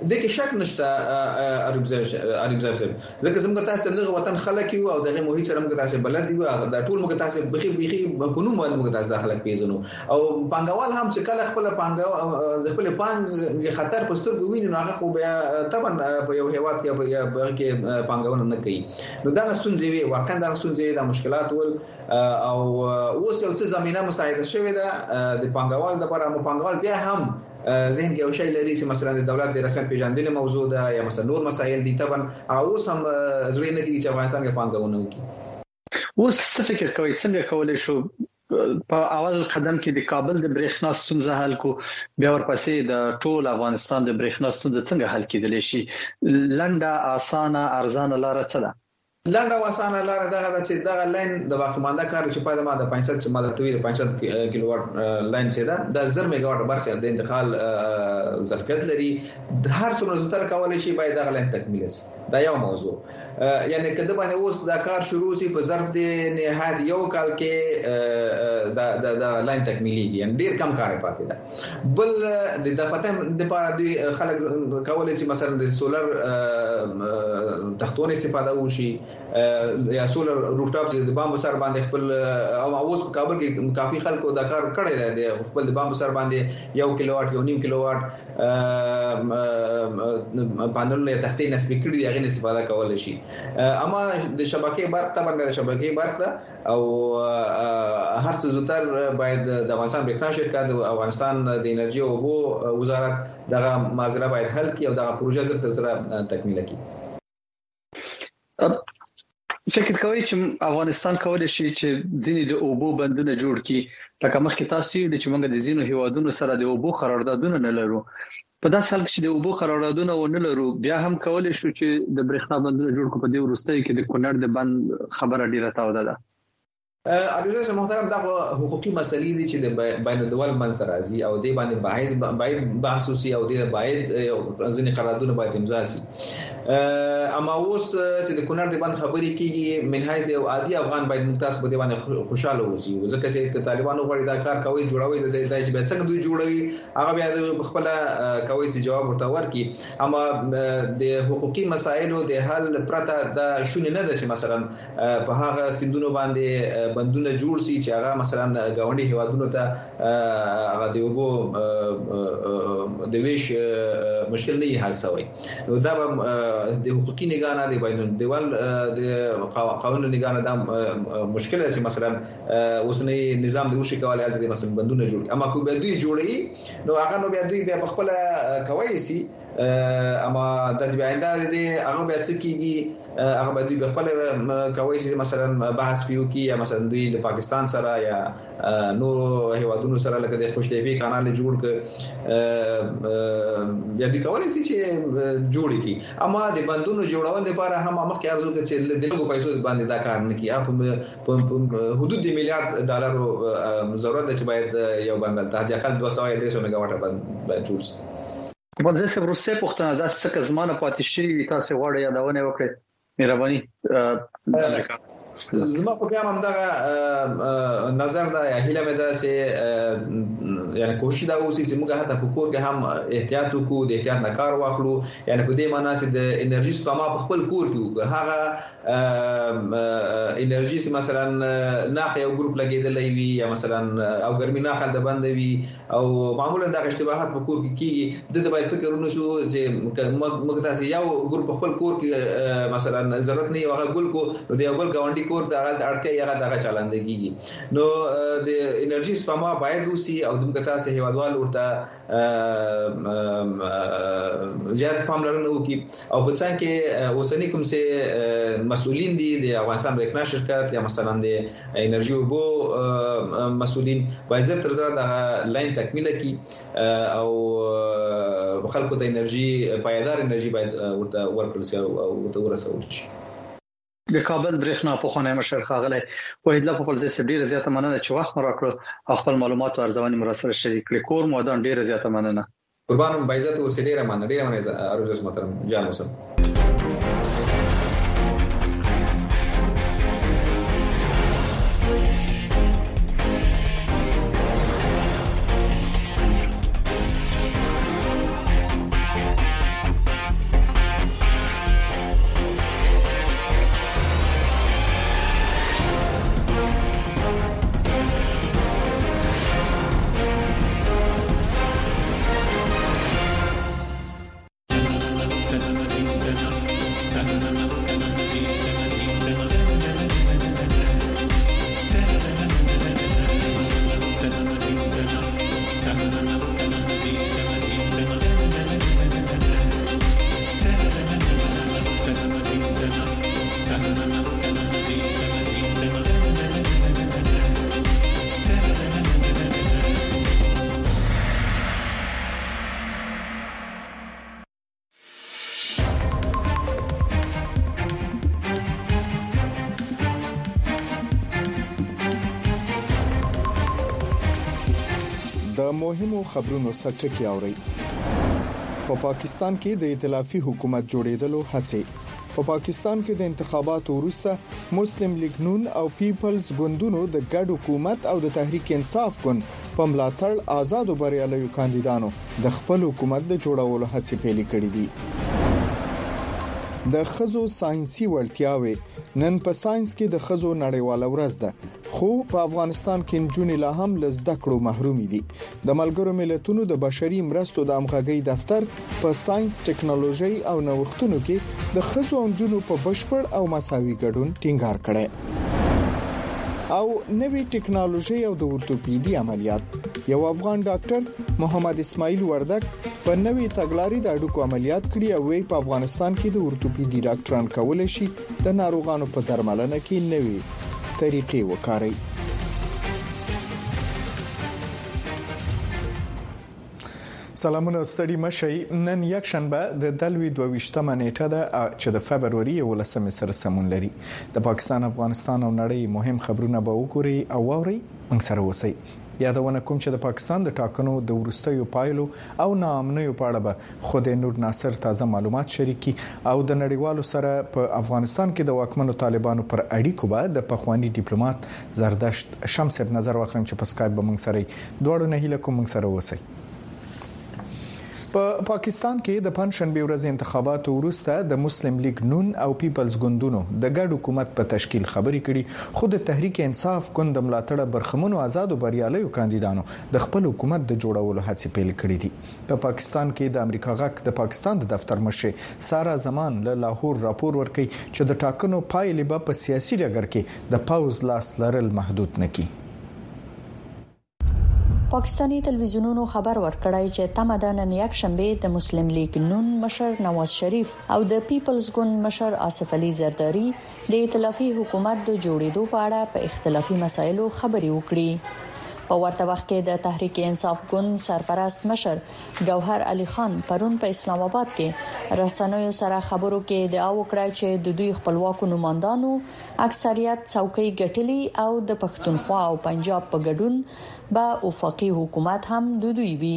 د کې شک نشته اریب صاحب اریب صاحب ځکه زموږ تاسو دغه وطن خلک یو او دغه محیط سره موږ تاسو بلد یو دا ټول موږ تاسو بخي بخي په نوم باندې موږ تاسو خلک پیژنو او پانګوال هم چې کله خپل پانګ د خپل پانګ خطر په سترګو ویني نو هغه خو بیا طبعا په یو هیواد کې کې پانګونه نه کوي نو دا ستونزې وي واقعا دا ستونزې د مشکلات ول او اوس یو څه زمينه مساعده شوې ده د پانګوال لپاره مو پانګوال بیا هم ذهن کې یو شی لري چې مثلا د دولت د رسمیت پیژندنې موضوع ده یا مثلا نور مسایل دي طبعا اوس هم زړه نه کیږي چې افغانستان کې پانګونه وکړي. اوس څه فکر کوي څنګه کولای شو په اول قدم کې د کابل د برېښنا ستونزه حل کو بیا ورپسې د ټول افغانستان د برېښنا ستونزه څنګه حل کېدلی شي؟ لنډه اسانه ارزانه لار څه ده؟ لنډه واسانه لار دغه چې دغه لاین د واخمانده کار چې په دماغ د پنځه چې مال تویر پنځه کیلو وات لاین چې ده د زر میگا وات برخه د انتقال ظرفیت لري د هر څومره زتر کولای شي باید دغه لاین تکمیل شي. دا یو موضوع یعنی کله باندې اوس دا کار شروع شي په ظرف د نهایت یو کال کې دا د د لاین تکمیلي یعنی ډیر کم کار پاتې ده. بل د دفتر د لپاره د خلک کولای شي مثلا د سولر تختون استفاده وشي یا سولر روفټاپ چې د بامبو سر باندې خپل او اوس په کابل کې کافي خلکو دا کار کړی دی خپل د بامبو سر باندې یو کیلو وات یو نیم کیلو وات پانل یا تختې نسبی کړي دی هغه استفاده کولای شي. اما د شبکې برق طبعا د شبکې برق ده او هر څه زوتر باید د افغانستان برېښنا شرکت د افغانستان د انرژي او اوبو وزارت دغه مازره باید حل کړي او دغه پروژه زر تر سره تکمیل کړي. فکر کوي چې افغانستان کولای شي چې ځینې د اوبو بندونه جوړ کړي لکه مخکې تاسو یې چې موږ د ځینو هیوادونو سره د اوبو قراردادونه نه لرو په داسې حال کې چې د اوبو قراردادونه ونه لرو بیا هم کولای شو چې د برېښنا بندونه جوړ کړو په دې وروستۍ کې د کونړ د بند خبره ډیره تاوده ده. علیزه محترم دا حقوقي مسلې دي چې د بین الدول منځ راځي او د باندې باید باید بحث وشي او د باید ځینې قراردادونه باید امضا شي. اما اوس چې د کونړ د باندې خبرې کیږي منهاج یو عادي افغان باید ممتاز په دې باندې خوشاله وي ځکه چې طالبانو غواړي دا کار کوي جوړوي د دې چې به څنګه دوی جوړوي هغه بیا خپل کوي چې جواب ورته ورکړي. اما د حقوقي مسایلو د حل پرته دا شونې نه ده چې مثلا په هغه سندونو باندې بندونه جوړ شي چې هغه مثلا گاونډي هیوادونو ته هغه د وبو د ویش مشکل نه حل شوی. نو دا د حقوقي نگاه نه دی بین الدول د قانون نگاه نه دا مشکل چې مثلا اوسنی نظام د وشي کولای د مثلا بندونه جوړ اما کو به دوی جوړي نو هغه نو بیا دوی بیا خپل کوي سي اما د ځبې آینده دي هغه به څه کیږي هغه به دوی خپل کوي چې مثلا بحث پیو کی یا مثلا دوی د پاکستان سره یا نو هیوادونو سره لکه د خوشتیبي کانال جوړ ک یا د کولای شي چې جوړ کی اما د بندونو جوړول لپاره هم مخکې ارزو کوي چې د لږو پیسو باندې دا کار نه کیږي په حدود د میلیارډ ډالر ضرورت ده چې باید یو بندل ته د اقل دوه سوه درې سوه میگا واټ باندې جوړ شي. په دې سره وروسته پښتنه دا څه زمانه پاتې شي تاسو غواړئ یادونه وکړئ مهرباني. زما په کوم همدغه نظر دا یا هیله مې ده چې یعنی کوشش دا وسی چې موږ هته په کور کې هم احتیاط وکړو د احتیاط نه کار واخلو یعنی په دې معنی چې د انرژي سپما په خپل کور کې هغه انرژي چې مثلا ناقه یو ګروپ لګیدلې وي یا مثلا او ګرمي ناقه د بند وي او معمولا دا اشتباهات په کور کې کیږي د دې باید فکر ونشو چې موږ تاسو یو ګروپ خپل کور کې مثلا ضرورت نه یو هغه ګل کو د یو ګل ګاونډي کور ته هغه اړتیا یې هغه دغه چلندګي نو د انرژي سپما باید وسی او د موږ تاسو هیوادوال ورته زیات پاملرنه وکړي او په څنګه کې اوسنی کوم څه مسؤلین دي د افغانستان برېښنا شرکت یا مثلا د انرژي او بو مسؤلین باید زر تر زر د لاین تکمیل کړي او خلکو ته انرژي پایدار انرژي باید ورته ورکړل شي او ورته ورسول شي. د کابل برېښنا په خونه مشر خاغله وحید الله په خپل ځای ډیره زیاته مننه چې وخت مو راکړو او خپل معلومات او ارزونې مرسته شریک کړې کور مودان ډیره زیاته مننه. قربان بایزت او سډیره مننه ډیره مننه ارزو محترم جان حسین. د مهمو خبرونو سرټکی اوري. په پاکستان کې د ائتلافي حکومت جوړېدلو هڅې. په پاکستان کې د انتخاباتو وروسته مسلم لیگ نون او پیپلز ګوندونو د ګډ حکومت او د تحریک انصاف ګوند په ملاتړ آزاد او بریالیو کاندیدانو د خپل حکومت د جوړولو هڅې پیل کړې دي. د خزو ساينسي وړتیاوي نن په ساينس کې د خزو نړیواله ورځ ده، خو په افغانستان کې نجونې لا هم له زده کړو محرومې دي. د ملګرو ملتونو د بشري مرستو د همغږي دفتر په ساينس ټیکنالوژي او نوښتونو کې د خزو او نجونو په بشپړ او مساوي ګډون ټینګار کړي. او نوې ټیکنالوژي او د اورتوپیدي عملیات. یو افغان ډاکټر محمد اسماعیل وردک په نوې تګلارې د اډوکو عملیات کړي او په افغانستان کې د اورتوپیدي ډاکټران کولای شي د ناروغانو په درملنه کې نوې طریقې وکاروي. سلامونه ستړي مشي. نن یک شنبه د دلوي دوه نیټه ده چې د فبرवरी ولسمې سره سمون لري. د پاکستان، افغانستان او نړۍ مهم خبرونه به وګوري او ووري موږ سره اوسئ. یادونه کوم چې د پاکستان د ټاکنو د ورستیو پایلو او ناامنیو په اړه به خدای نور ناصر تازه معلومات شریکي او د نړیوالو سره په افغانستان کې د واکمنو طالبانو پر اړیکو به د پخوانی ډیپلوماټ زردشت شمس نظر واخلم چې په سکایپ به موږ سره دوړو نه هیله کوم موږ سره اوسئ. په پا پاکستان کې د پنځشنبه ورځ انتخاباتو وروسته د مسلم لیگ نون او پیپلز ګوندونو د ګډ حکومت په تشکیل خبرې کړي، خو د تحریک انصاف ګوند د ملاتړ برخمنو آزاد او بریالیو کاندیدانو د خپل حکومت د جوړولو هڅې پیل کړې دي. په پا پاکستان کې د امریکا غاک د پاکستان د دفتر مشر سارا زمان له لاهور راپور ورکړي چې د ټاکنو پایلې به په سیاسي ډګر کې د پاوز لاس لرل محدود نه کړي. پاکستانی تلویزیونونو خبر ورکړی چې تمه ده نن یک شنبه د مسلم لیگ نون مشر نواز شریف او د پیپلز ګوند مشر آصف علي زرداری د ائتلافي حکومت د جوړېدو په اړه په اختلافي مسایلو خبرې وکړي. په ورته وخت کې د تحریک انصاف ګوند سرپرست مشر ګوهر علي خان پرون په اسلام آباد کې رسنیو سره خبرو کې ادعا وکړه چې د دوی خپلواکو نمائندانو اکثریت څوکۍ ګټلي او د پښتونخوا او پنجاب په ګډون با افقي حکومت هم د دوی وی.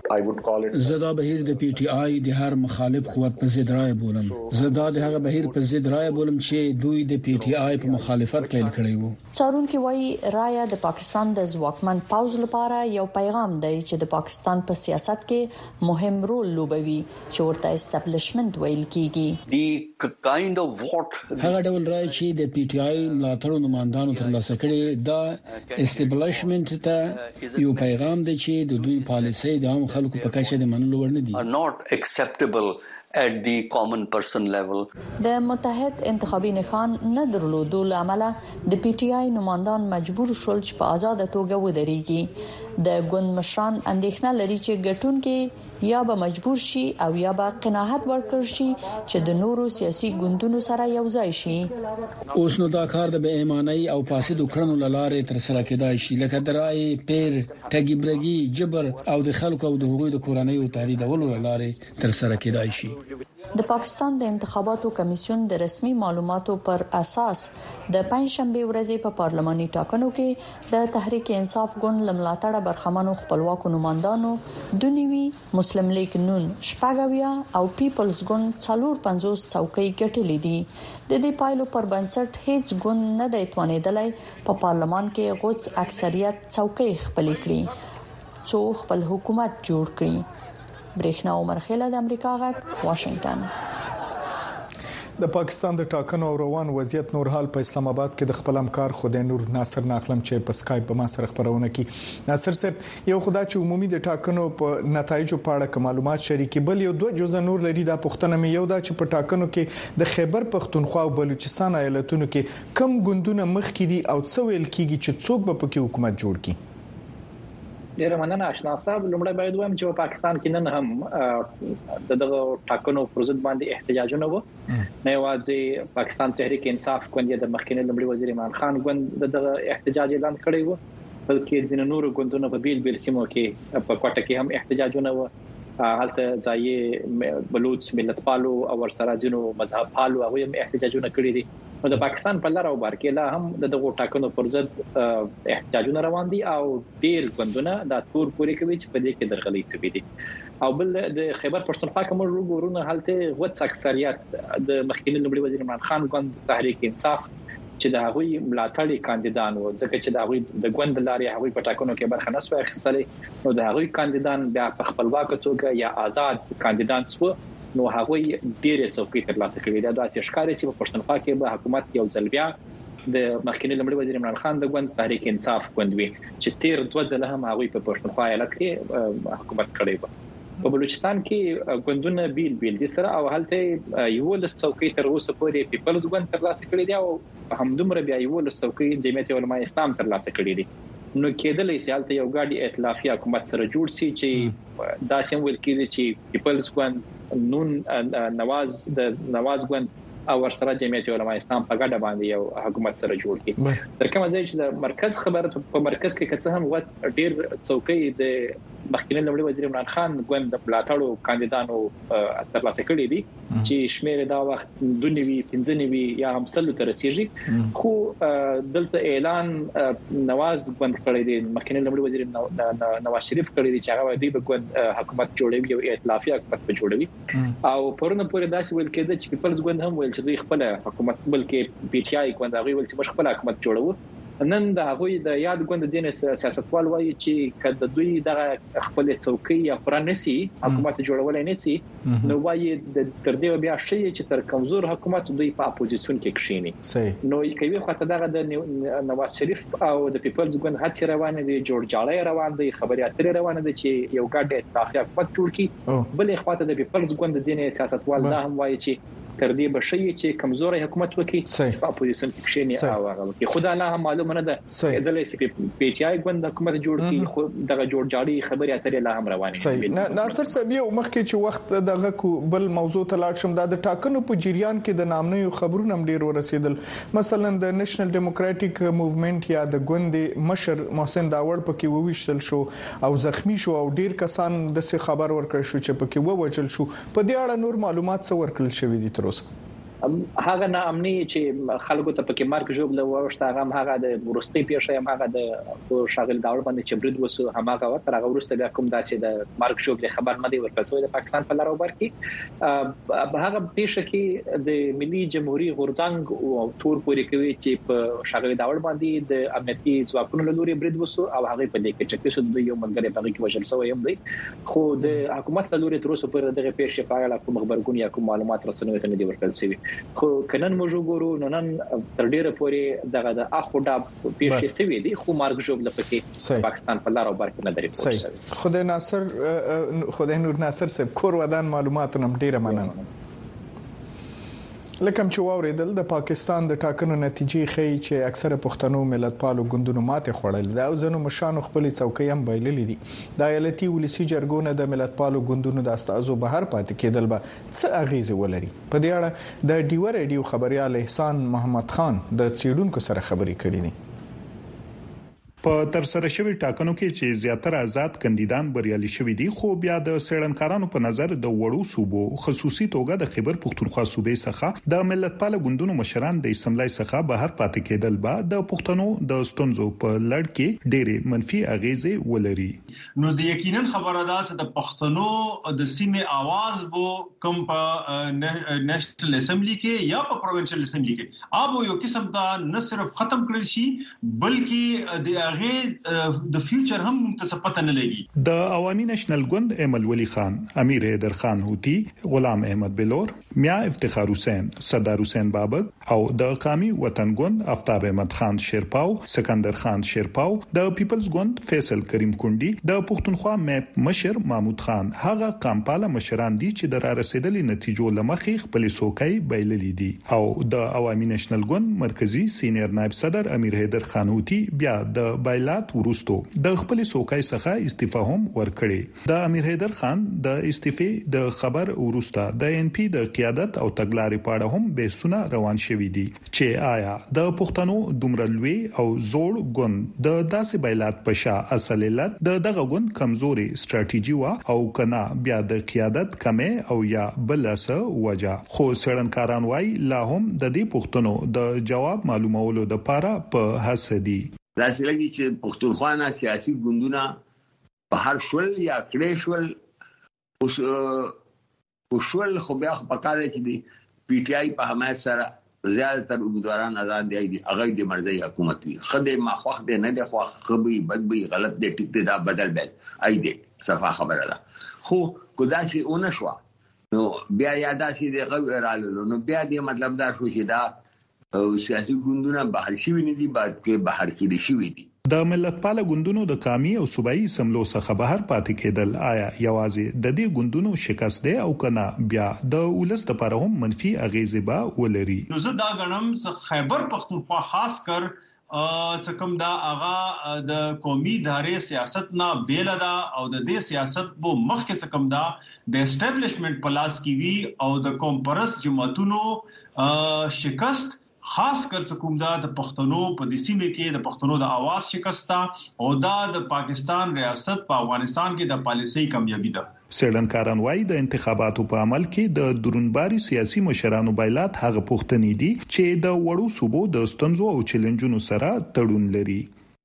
زدا بهیر د پی ټی آی د هر مخالف قوت په ضد رائے بولم. زدا د هغه بهیر په ضد رائے بولم چې دوی د پی ټی آی په مخالفت پیل کړی وو. څارون کې وایي رائے د پاکستان د ځواکمن پاوز لپاره یو پیغام دی چې د پاکستان په سیاست کې مهم رول لوبوي چې ورته اسټابلیشمنت ویل کیږي. دی کایند اف واټ هغه ډول رائے چې د پی ټی آی ملاتړو نمائندانو ترلاسه کړي دا اسټابلیشمنت ته یو پیغام دی چې د دوی پالیسي د عام خلکو په کچه د منلو وړ نه دي. are not acceptable at the common person level. د متحد انتخابي نښان نه درلودو لامل د پی ټی آی نمائندان مجبور شول چې په آزاد توګه ودرېږي. د ګوند مشران اندېښنه لري چې ګټونکو یا به مجبور شي او یا به قناعت ورکړي شي چې د نورو سیاسي ګوندونو سره یو ځای شي. اوس نو دا کار د بې ایمانی او فاسد کړنو لاره تر سره کېدای شي، لکه درای پیر تګیبرګي جبر او د خلکو او د حقوقو د کورنۍ او تهدیدولو لاره تر سره کېدای شي. د پاکستان د انتخاباتو کمیسیون د رسمي معلوماتو پر اساس د پنځشنبه ورځې په پارلماني ټاکنو کې د تحریک انصاف ګوند لملاتړه برخمنو خپلواکو نمائندانو د نیوي مسلم لیگ نون شپږاویا او پیپلز ګوند څلور پنځوس څوکۍ ګټلې دي. د دې پایلو پر بنسټ هیڅ ګوند نه دی توانیدلای په پارلمان کې غوڅ اکثریت څوکۍ خپل کړي څو خپل حکومت جوړ کړي. برېښنا عمر خیله د امریکا غږ واشنگټن. د پاکستان د ټاکنو روان وضعیت نور حال په اسلام آباد کې د خپل همکار خدای نور ناصر ناخلم چې په سکایپ به ما سره خبرونه کوي. ناصر صاحب، یو خدای چې عمومي د ټاکنو په نتایجو په اړه معلومات شریکي، بل یو دوه جزء نور لري. دا پښتنه مې یو دا چې په ټاکنو کې د خیبر پښتونخوا او بلوچستان ایالتونو کې کم ګوندونه مخ کې دي او څو ویل کېږي چې څوک به پکې حکومت جوړ کړي. ډیره مننه آشنا صاحب. لومړی باید وایم چې په پاکستان کې نن هم د دغه ټاکنو پر ضد باندې احتجاجونه وو. نه یوازې پاکستان تحریک انصاف ګوند د مخکنی لومړي وزیر ایمان خان ګوند دغه احتجاج اعلان کړی وو، بلکې ځینې نور ګوندونو په بیل بیل سیمو کې په کوټه کې هم احتجاجونه وو. حالته ځای بلوچ ملت پالو او ورسره ځینو مذهب پالو هغه هم احتجاجونه کړی دي. نو د پاکستان په لار او بار کې لا هم د دغه ټاکنو پر ضد احتجاجونه روان دي او ډیر غوندونه د تور پوري کوي چې په دې کې درغلي شوې دي او بل د خیبر پښتونخوا کوم وګورونه حالته غوڅ اکثریت د مخکینی لومړي وزیر عمران خان غوند تحریک انصاف چې د هغوی ملاتړي کاندیدان وو ځکه چې د هغوی د غوند لارې هغوی په ټاکنو کې برخه نه سوې اخیستلې نو د هغوی کاندیدان بیا په خپلواک توګه یا آزاد کاندیدان سو نو هغوی ډېر څوکۍ ترلاسه کړې ده د اشکاري چې په پښتونخوا کې به حکومت یو ځل بیا د مخکینی لومړي وزیر عمران خان د غوند تحریک انصاف غوندوي چې تیر دوه ځله هم هغوی په پښتونخوا ایالت کې حکومت کړی و په بلوچستان کې غوندونه بیل بیل دي سره او هلته یو لس څوکۍ تر اوسه پورې پیپلز غوند ترلاسه کړی دی او همدومره بیا یو لس څوکۍ جمعیت علماء اسلام ترلاسه کړی دي نو کېدلې چې هلته یو ګاډي ائتلافي حکومت سره جوړ شي چې دا سم ویل کېږي چې پیپلز غوند نون نواز د نواز غوند او ورسره جمعیت علماء اسلام په ګډه باندې یو حکومت سره جوړ کړي تر کومه ځای چې د مرکز خبره په مرکز کې کڅ هم وخت ډیر څوکۍ د مخکینی لومړي وزیر عمران خان غوند د پلاتړو کاندیدانو ترلاسه کړي دي چې شمیر دا وخت دونیوي پنځنیوي یا هم سلو تر رسیږي خو دلته اعلان نواز غوند کړی دی مخکینی لومړي وزیر نواز شریف کړی دی چې هغه دی په غوند حکومت جوړوي او ائتلافي حکومت جوړوي او پرونه پورې داسې ویل کېده چې پیپلز غوند هم ویل چې دوی خپل حکومت بلکې پی ټی آی غوند هغه ویل چې خپل حکومت جوړو نن د هغوی د یاد غوند دین سیاستوال وایي چې کله دوی دغه خپل څوکۍ یا پرانسي حکومت جوړولای نه سي نو وایي د تر دې بیا شي چې تر کمزور حکومت دوی په اپوزیشن کې کښینی نو کوي خو ته دغه د نواز شریف او د پیپلز غوند هڅه روانه دي جوړ جاړی روان دي خبري اترې روانه دي چې یو ګډ اتفاقی حکومت جوړ کړي بلې خواته د پیپلز غوند دین سیاستوال دا هم وایي چې تر دې بشي چې کمزوري حکومت وکړي په اپوزیشن کې کښینی او هغه کې خدای نه هم معلومه نه ده د لسی پی ټی آی غوند حکومت جوړ کړي خو دغه جوړ جاړي خبري اترې لا هم روانه دي ناصر صاحب یو مخکې چې وخت دغه کو بل موضوع ته لاړ شم د ټاکنو په جریان کې د نامنوي خبرونو هم ډیر ورسېدل مثلا د نېشنل ډیموکراټیک موومېنټ یا د غوند مشر محسن داوړ پکې وویشتل شو او زخمی شو او ډیر کسان د څه خبر ورکړ شو چې پکې ووجل شو په دې اړه نور معلومات څه ورکړل شوې دي تر اوسه هغه نه امني چې خلکو ته پکې مارک جوب له وښته هغه هغه د ورستي پیښه هم هغه د شاغل داور باندې چې برید وسو هماغه وتر هغه ورسته بیا کوم داسې د مارک جوب له خبر نه دی ورکړل د پاکستان په لار وبر کې هغه پیښه کې د ملي جمهوریت غورځنګ او تور پوري کوي چې په شاغل داور باندې د امنیتي ځواکونو له لوري برید وسو او هغه په دې کې چې څه د یو منګره په کې وجل سوی هم دی خو د حکومت له لوري تر اوسه پر دغه پیښه په اړه کوم خبرګون یا کوم معلومات رسنوي ته نه دی ورکړل شوی خو کنن موږ ګورو نو نن تر ډیره پورې دغه د اخو ډاب پیښې سوي دي خو مارک جوب لپاره پاکستان په لار او بار کې نه درې پوښتنه خدای ناصر خدای نور ناصر صاحب کور ودان معلوماتونه ډیره مننه لکه چې واوریدل د پاکستان د ټاکنو نتیجې ښیي چې اکثره پښتنو ملتپالو ګوندونو ماته خوړل دا او ځنو مشانو خپل څوکۍ هم بایللې دي د ایالتي ولسی جرګونه د ملتپالو ګوندونو د استازو بهر پاتې کېدل به څه اغیزه ولري په دې اړه د ډیو ریډیو خبريال احسان محمد خان د چیډونکو سره خبرې کړې دي په تر سره شوی ټاکنو کې چې زیاتره آزاد کاندیدان بریالي شوي دي خو بیا د سړنکارانو په نظر د وړو صوبو خصوصي توګه د خیبر پښتونخوا صوبې څخه د ملتپال ګوندونو مشران د اسمبلی څخه بهر پاتې کېدل به د پښتنو د ستونزو په لړ کې ډېرې منفي اغیزې ولري نو د یقینا خبره ده چې د پښتنو د سیمې आवाज بو کوم په نېشنل اسمبلی کې یا په پروینشل اسمبلی کې اوبو یو قسم دا نه صرف ختم کړل شي بلکې د هغه د فیوچر هم ته پته نه لګي د عوامي نېشنل ګوند ایمل ولی خان امیر حیدر خان هوتی غلام احمد بلور میا افتخار حسین سردار حسین بابک او د قومي وطن ګوند آفتاب احمد خان شیرپاو سکندر خان شیرپاو د پیپلز ګوند فیصل کریم کونډي د پښتونخوا میپ مشر محمود خان هغه قامپاله مشران دي چې د را رسیدلې نتیجو لمخې خپل سوکای بایللې دي او د عوامي نېشنل ګوند مرکزی سینیئر نائب صدر امیر حیدر خان هوتی بیا د بایلات ورستو د خپل سوکای څخه استعفا هم ورکړي. د امیر حیدر خان د استعفې د خبر ورسته د ان پی د قیادت او تګلارې په اړه هم بحثونه روان شوي دي چې آیا د پښتنو دومرلوي او زوړ ګوند د داسې بایلات په شا اصل علت د دغه ګوند کمزوري ستراتیژي وا او کنا بیا د قیادت کمه او یا بلسه وجه. خو سړنکاران وای لا هم د دې پښتنو د جواب معلومولو د پاره په حسدي. داسې لګي چې پښتونخوا سیاسي ګوندونه په هر شول یا کړې شول اوس وشول خو بیا په کار کې دي پی ټ آی په حمایت سره زیات تر امیدواران آزاد دی هغه د مرزي حکومت وي خدای ما خوخ دی نه دی خو خبي بدبي غلط دی ټیک دی دا بدل بل اي دي صفه خبره ده خو کدا چې اون شو نو بیا یادا چې دی غوړالو نو بیا دې مطلب دا شو چې دا سیاسي ګوندونه بهر شي نه دي بعد کې بهر کې دي شي دي. د ملتپال ګوندونو د قامي او صوبایي سملو څخه بهر پاتې کېدل آیا یوازې د دې ګوندونو شکست دی او کنا بیا د ولست لپاره هم منفي اغیزه به ولري. نو زه دا غنم خیبر پختونخوا خاص کر څکم دا اغا د قومي ادارې سیاست نه بیل ده او د دې سیاست بو مخکې څکم دا د اسټابلیشمنت پلاس کی وی او د قوم پرست جماعتونو شکست خاص کر سکوم دا د پښتنو په د سیمه کې د پښتنو د आवाज شکستا او دا د پاکستان ریاست په افغانستان کې د پالیسي کامیابی ده. سړنکاران وای د انتخاباتو په عمل کې د درونباري سیاسي مشرانو بایلات هغه پښتني دي چې د وړو صوبو د ستونزو او چیلنجونو سره تړون لري.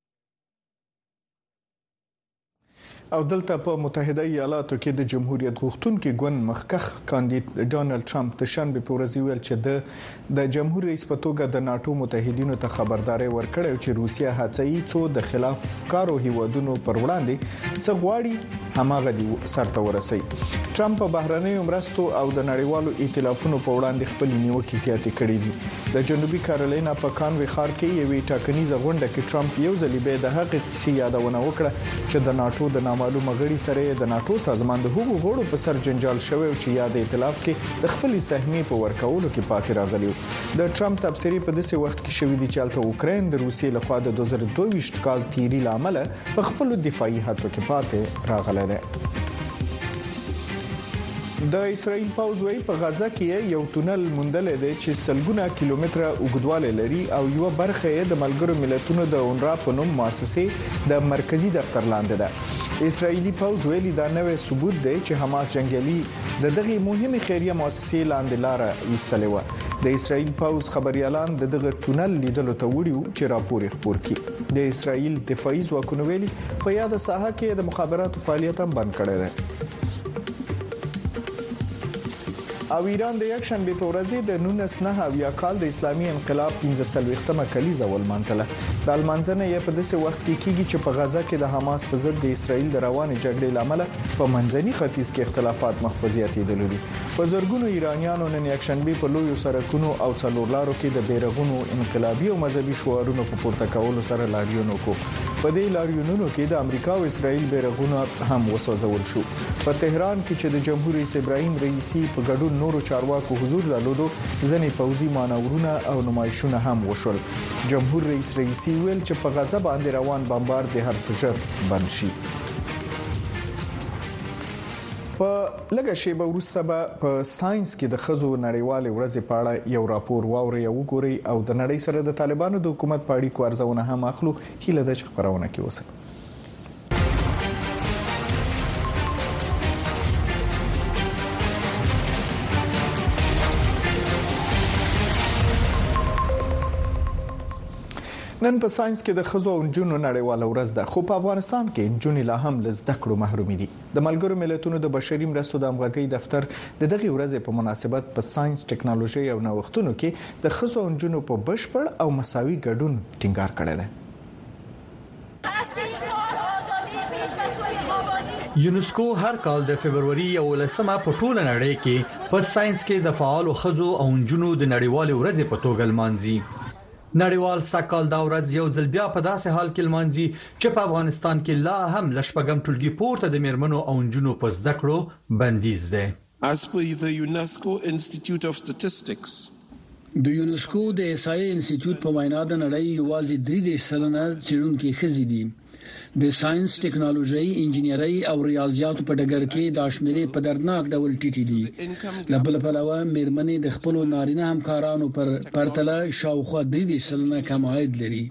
او دلته په متحده ایالاتو کې د جمهوریت غوښتونکو ګوند مخکخ کاندید ډانلډ ټرمپ د شنبه په ورځ ویل چې د د جمهور رئیس په توګه د ناتو متحدینو ته خبرداري ورکړه چې روسیا هڅوي څو د خلاف کارو هیوادونو پر وړاندې څه غواړي هماغه دی سرته ورسي. ټرمپ په بهرنۍ مرستو او د نړیوالو ائتلافونو په وړاندې خپل نیوکې زیاتې کړې دي. د جنوبي کارولینا په کانوي ښار کې یوې ټاکنیزه غونډه کې ټرمپ یو ځل به د هغې کیسې یادونه وکړه چې د ناتو د معلومه غړي سره د ناتو سازمان د حقوقو غړو په سر جنجال شوی چې یاد ائتلاف کې د خپل سهمي په ورکولو کې پاتې راغلی. د ټرمپ تبصرې په داسې وخت کې شوې دي چې الته اوکرين د روسیې لخوا د دوه زره دوه ویشت کال تیری لامل په خپل دفاعي هڅو کې پاتې راغلی دی. د اسرائیل پوځ وی په غزا کې یو تونل موندل دی چې سلګونه کیلومتره اوږدوالی لري او یو برخه یې د ملګرو ملتونو د اونروا په نوم مؤسسې د مرکزی دفتر لاندې ده. اسرائیلی پوځ ویلي دا نوې ثبوت دی چې حماس جنگیالي د دغه مهمه خیریه مؤسسې لاندې لار وستلې و. د اسرائیل پوځ خبريالان د دغه تونل لیدلو ته وړي چې راپور خبر کړي. د اسرائیل دفاعي ځواکونو ویلي په یاد ساحه کې د مخابراتو فعالیت هم بند کړی دی. او ایران د یک شنبه په ورځ د نولس نه اویا کال د اسلامي انقلاب پنځه څلوېښتمه کلیزه ولمانځله. د المنځنه یې په داسې وخت کې کیږي چې په غزا کې د حماس په ضد د اسرائیل د روانې جګړې لامل په منځني ختیځ کې اختلافات مخ په زیاتېدل دي. په زرګونو ایرانیانو نن یک شنبه په لویو سړکونو او څلورلارو کې د بیرغونو انقلابي او مذهبي شعارونو په پورته کولو سره لاریون وکړ. په دې لاریونونو کې د امریکا او اسرائیل بیرغونه هم وسوځول شو. په تهران کې چې د جمهور رئیس ابراهیم رئیسی په ګډون نورو چارواکو حضور درلودو ځنې پوځي مانورونه او نمایشونه هم وشول. جمهور رئیس رئیسی ویل چې په غزا باندې روان بمبار د هر څه ژر بند شي. په لږه شیبه وروسته به په ساينس کې د خزو نړیوالې ورځې په اړه یو راپور واوري او وګوري او د نړۍ سره د طالبانو د حکومت په اړیکو ارزونه هم اخلو. هیله ده چې خبرونه کې وسه. نن په ساينس کې د خزو او نجونو نړیواله ورځ ده، خو په افغانستان کې نجونې لا هم له زده کړو محرومې دي. د ملګرو ملتونو د بشري مرستو د همغږۍ دفتر د دغه ورځې په مناسبت په ساينس، ټکنالوژي او نوښتونو کې د خزو او نجونو په بشپړ او مساوي ګډون ټینګار کړی دی. یونسکو هر کال د فبرवरी یولسمه په ټوله نړۍ کې په ساينس کې د فعال خزو او نجونو د نړیوال ورځې په توګه لمانځي. نړیوال ساکال دا ورځ یو ځل بیا په داسې حال کې لمانځي چې په افغانستان کې لا هم لشپږم ټولګي پورته د میرمنو او نجونو په زده کړو بندیز دی. As per the UNESCO Institute of Statistics, د یونسکو د ایسای انسټیټیوټ په وینا د نړۍ یوازې درې دېرش سلنه څېړونکو خزې دي د ساينس ټیکنالوژي انجینري او ریاضیاتو په ډګر کې د شمیرې په دردناک ډول ټیټې دي لبل په علاوه مېرمنې د خپل نارینه همکارانو پر پرتله شاوخوا درې دېرش سلنه کم عاید لري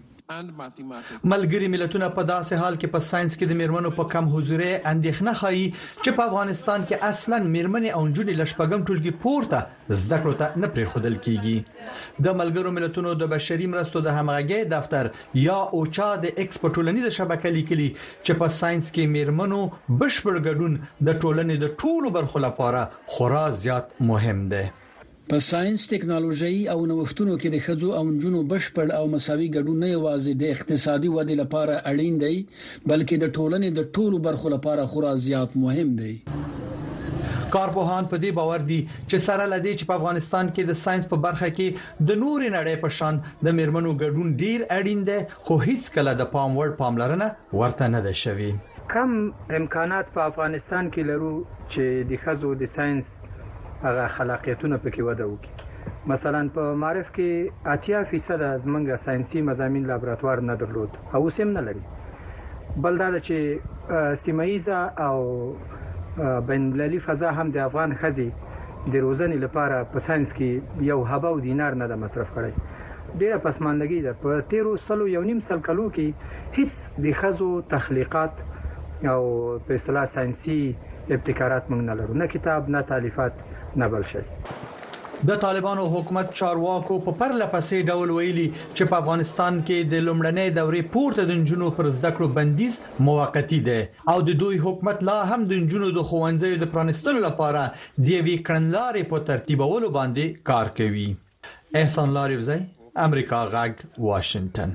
ملګری ملتونه په داسې حال کې په ساينس کې د میرمنو په کم حضور اندېښنه ښایي چې په افغانستان کې اصلا میرمنې او نجونې لشپږم ټولګي پورته زده کړو ته نه پریښودل کیږي د ملګرو ملتونو د بشري مرستو د همغږي دفتر یا اوچا د ایکسپورټولنیزه شبکې لیکلي چې په ساينس کې میرمنو بشپړ ګډون د ټولنې د ټولو برخو لپاره خورا زیات مهم دی په ساينس ټیکنالوژي او نوښتونو کې د ښځو او نجونو بشپړ او مساوي ګډون نه یوازې د اقتصادي ودې لپاره اړین دی بلکې د ټولنې د ټولو برخو لپاره خورا زیات مهم دی کارپوهان په دې باور دي چې سره لدی چې په افغانستان کې د ساينس په برخه کې د نوري نړۍ په شان د میرمنو ګډون ډیر اړین دی خو هیڅ کله د پام وړ پاملرنه ورته نه ده شوی کم امکانات په افغانستان کې لرو چې د ښځو د ساينس هغه خلاقیتونه پکې وده وکړي مثلا په معرف کې اتیا فیصد زمونږ ساينسي مضامین لابراتوار نه درلود او سم نه لري بل دا چې سیمایزه او بین‌المللي فضا هم د افغان خزي د روزنې لپاره په ساينس کې یو هبه او دینار نه د مصرف کړي ډیره پسماندګي ده په تیرو سلو یو نیم سل کلو کې هیڅ د خزو تخلیقات او په اصطلاح ساينسي ابتکارات موږ نه لرو نه کتاب نه تالیفات نه بل شي د طالبانو حکومت چارواکو په پرله پسې ډول ویلي چې په افغانستان کې د لومړنۍ دورې پورته د جنونو پر زده کړو بندیز موقتی دی او د دوی حکومت لا هم د جنونو د خوندزیو د پرانستلو لپاره د وی کړنلارې په ترتیبولو باندې کار کوي احسان لاریوزی امریکا غاګ واشنگټن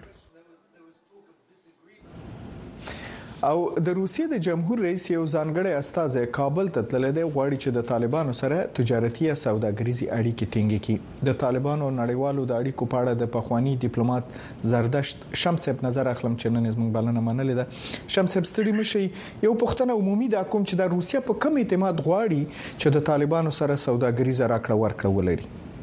او د روسیې د جمهور رئیس یو ځانګړی استازی کابل ته تللی دی غواړي چې د طالبانو سره تجارتي یا سوداګریزي اړیکې ټینګې کړي د طالبانو نړیوالو د اړیکو په اړه د پخوانی ډیپلوماټ زردشت شمسب نظر اخلم چې نن زموږ بلنه منلې ده شمسب ستړي مشي یو پښتنه عمومي د کوم چې د روسیې په کم اعتماد غواړي چې د طالبانو سره سوداګریزه راکړه ورکړه ولري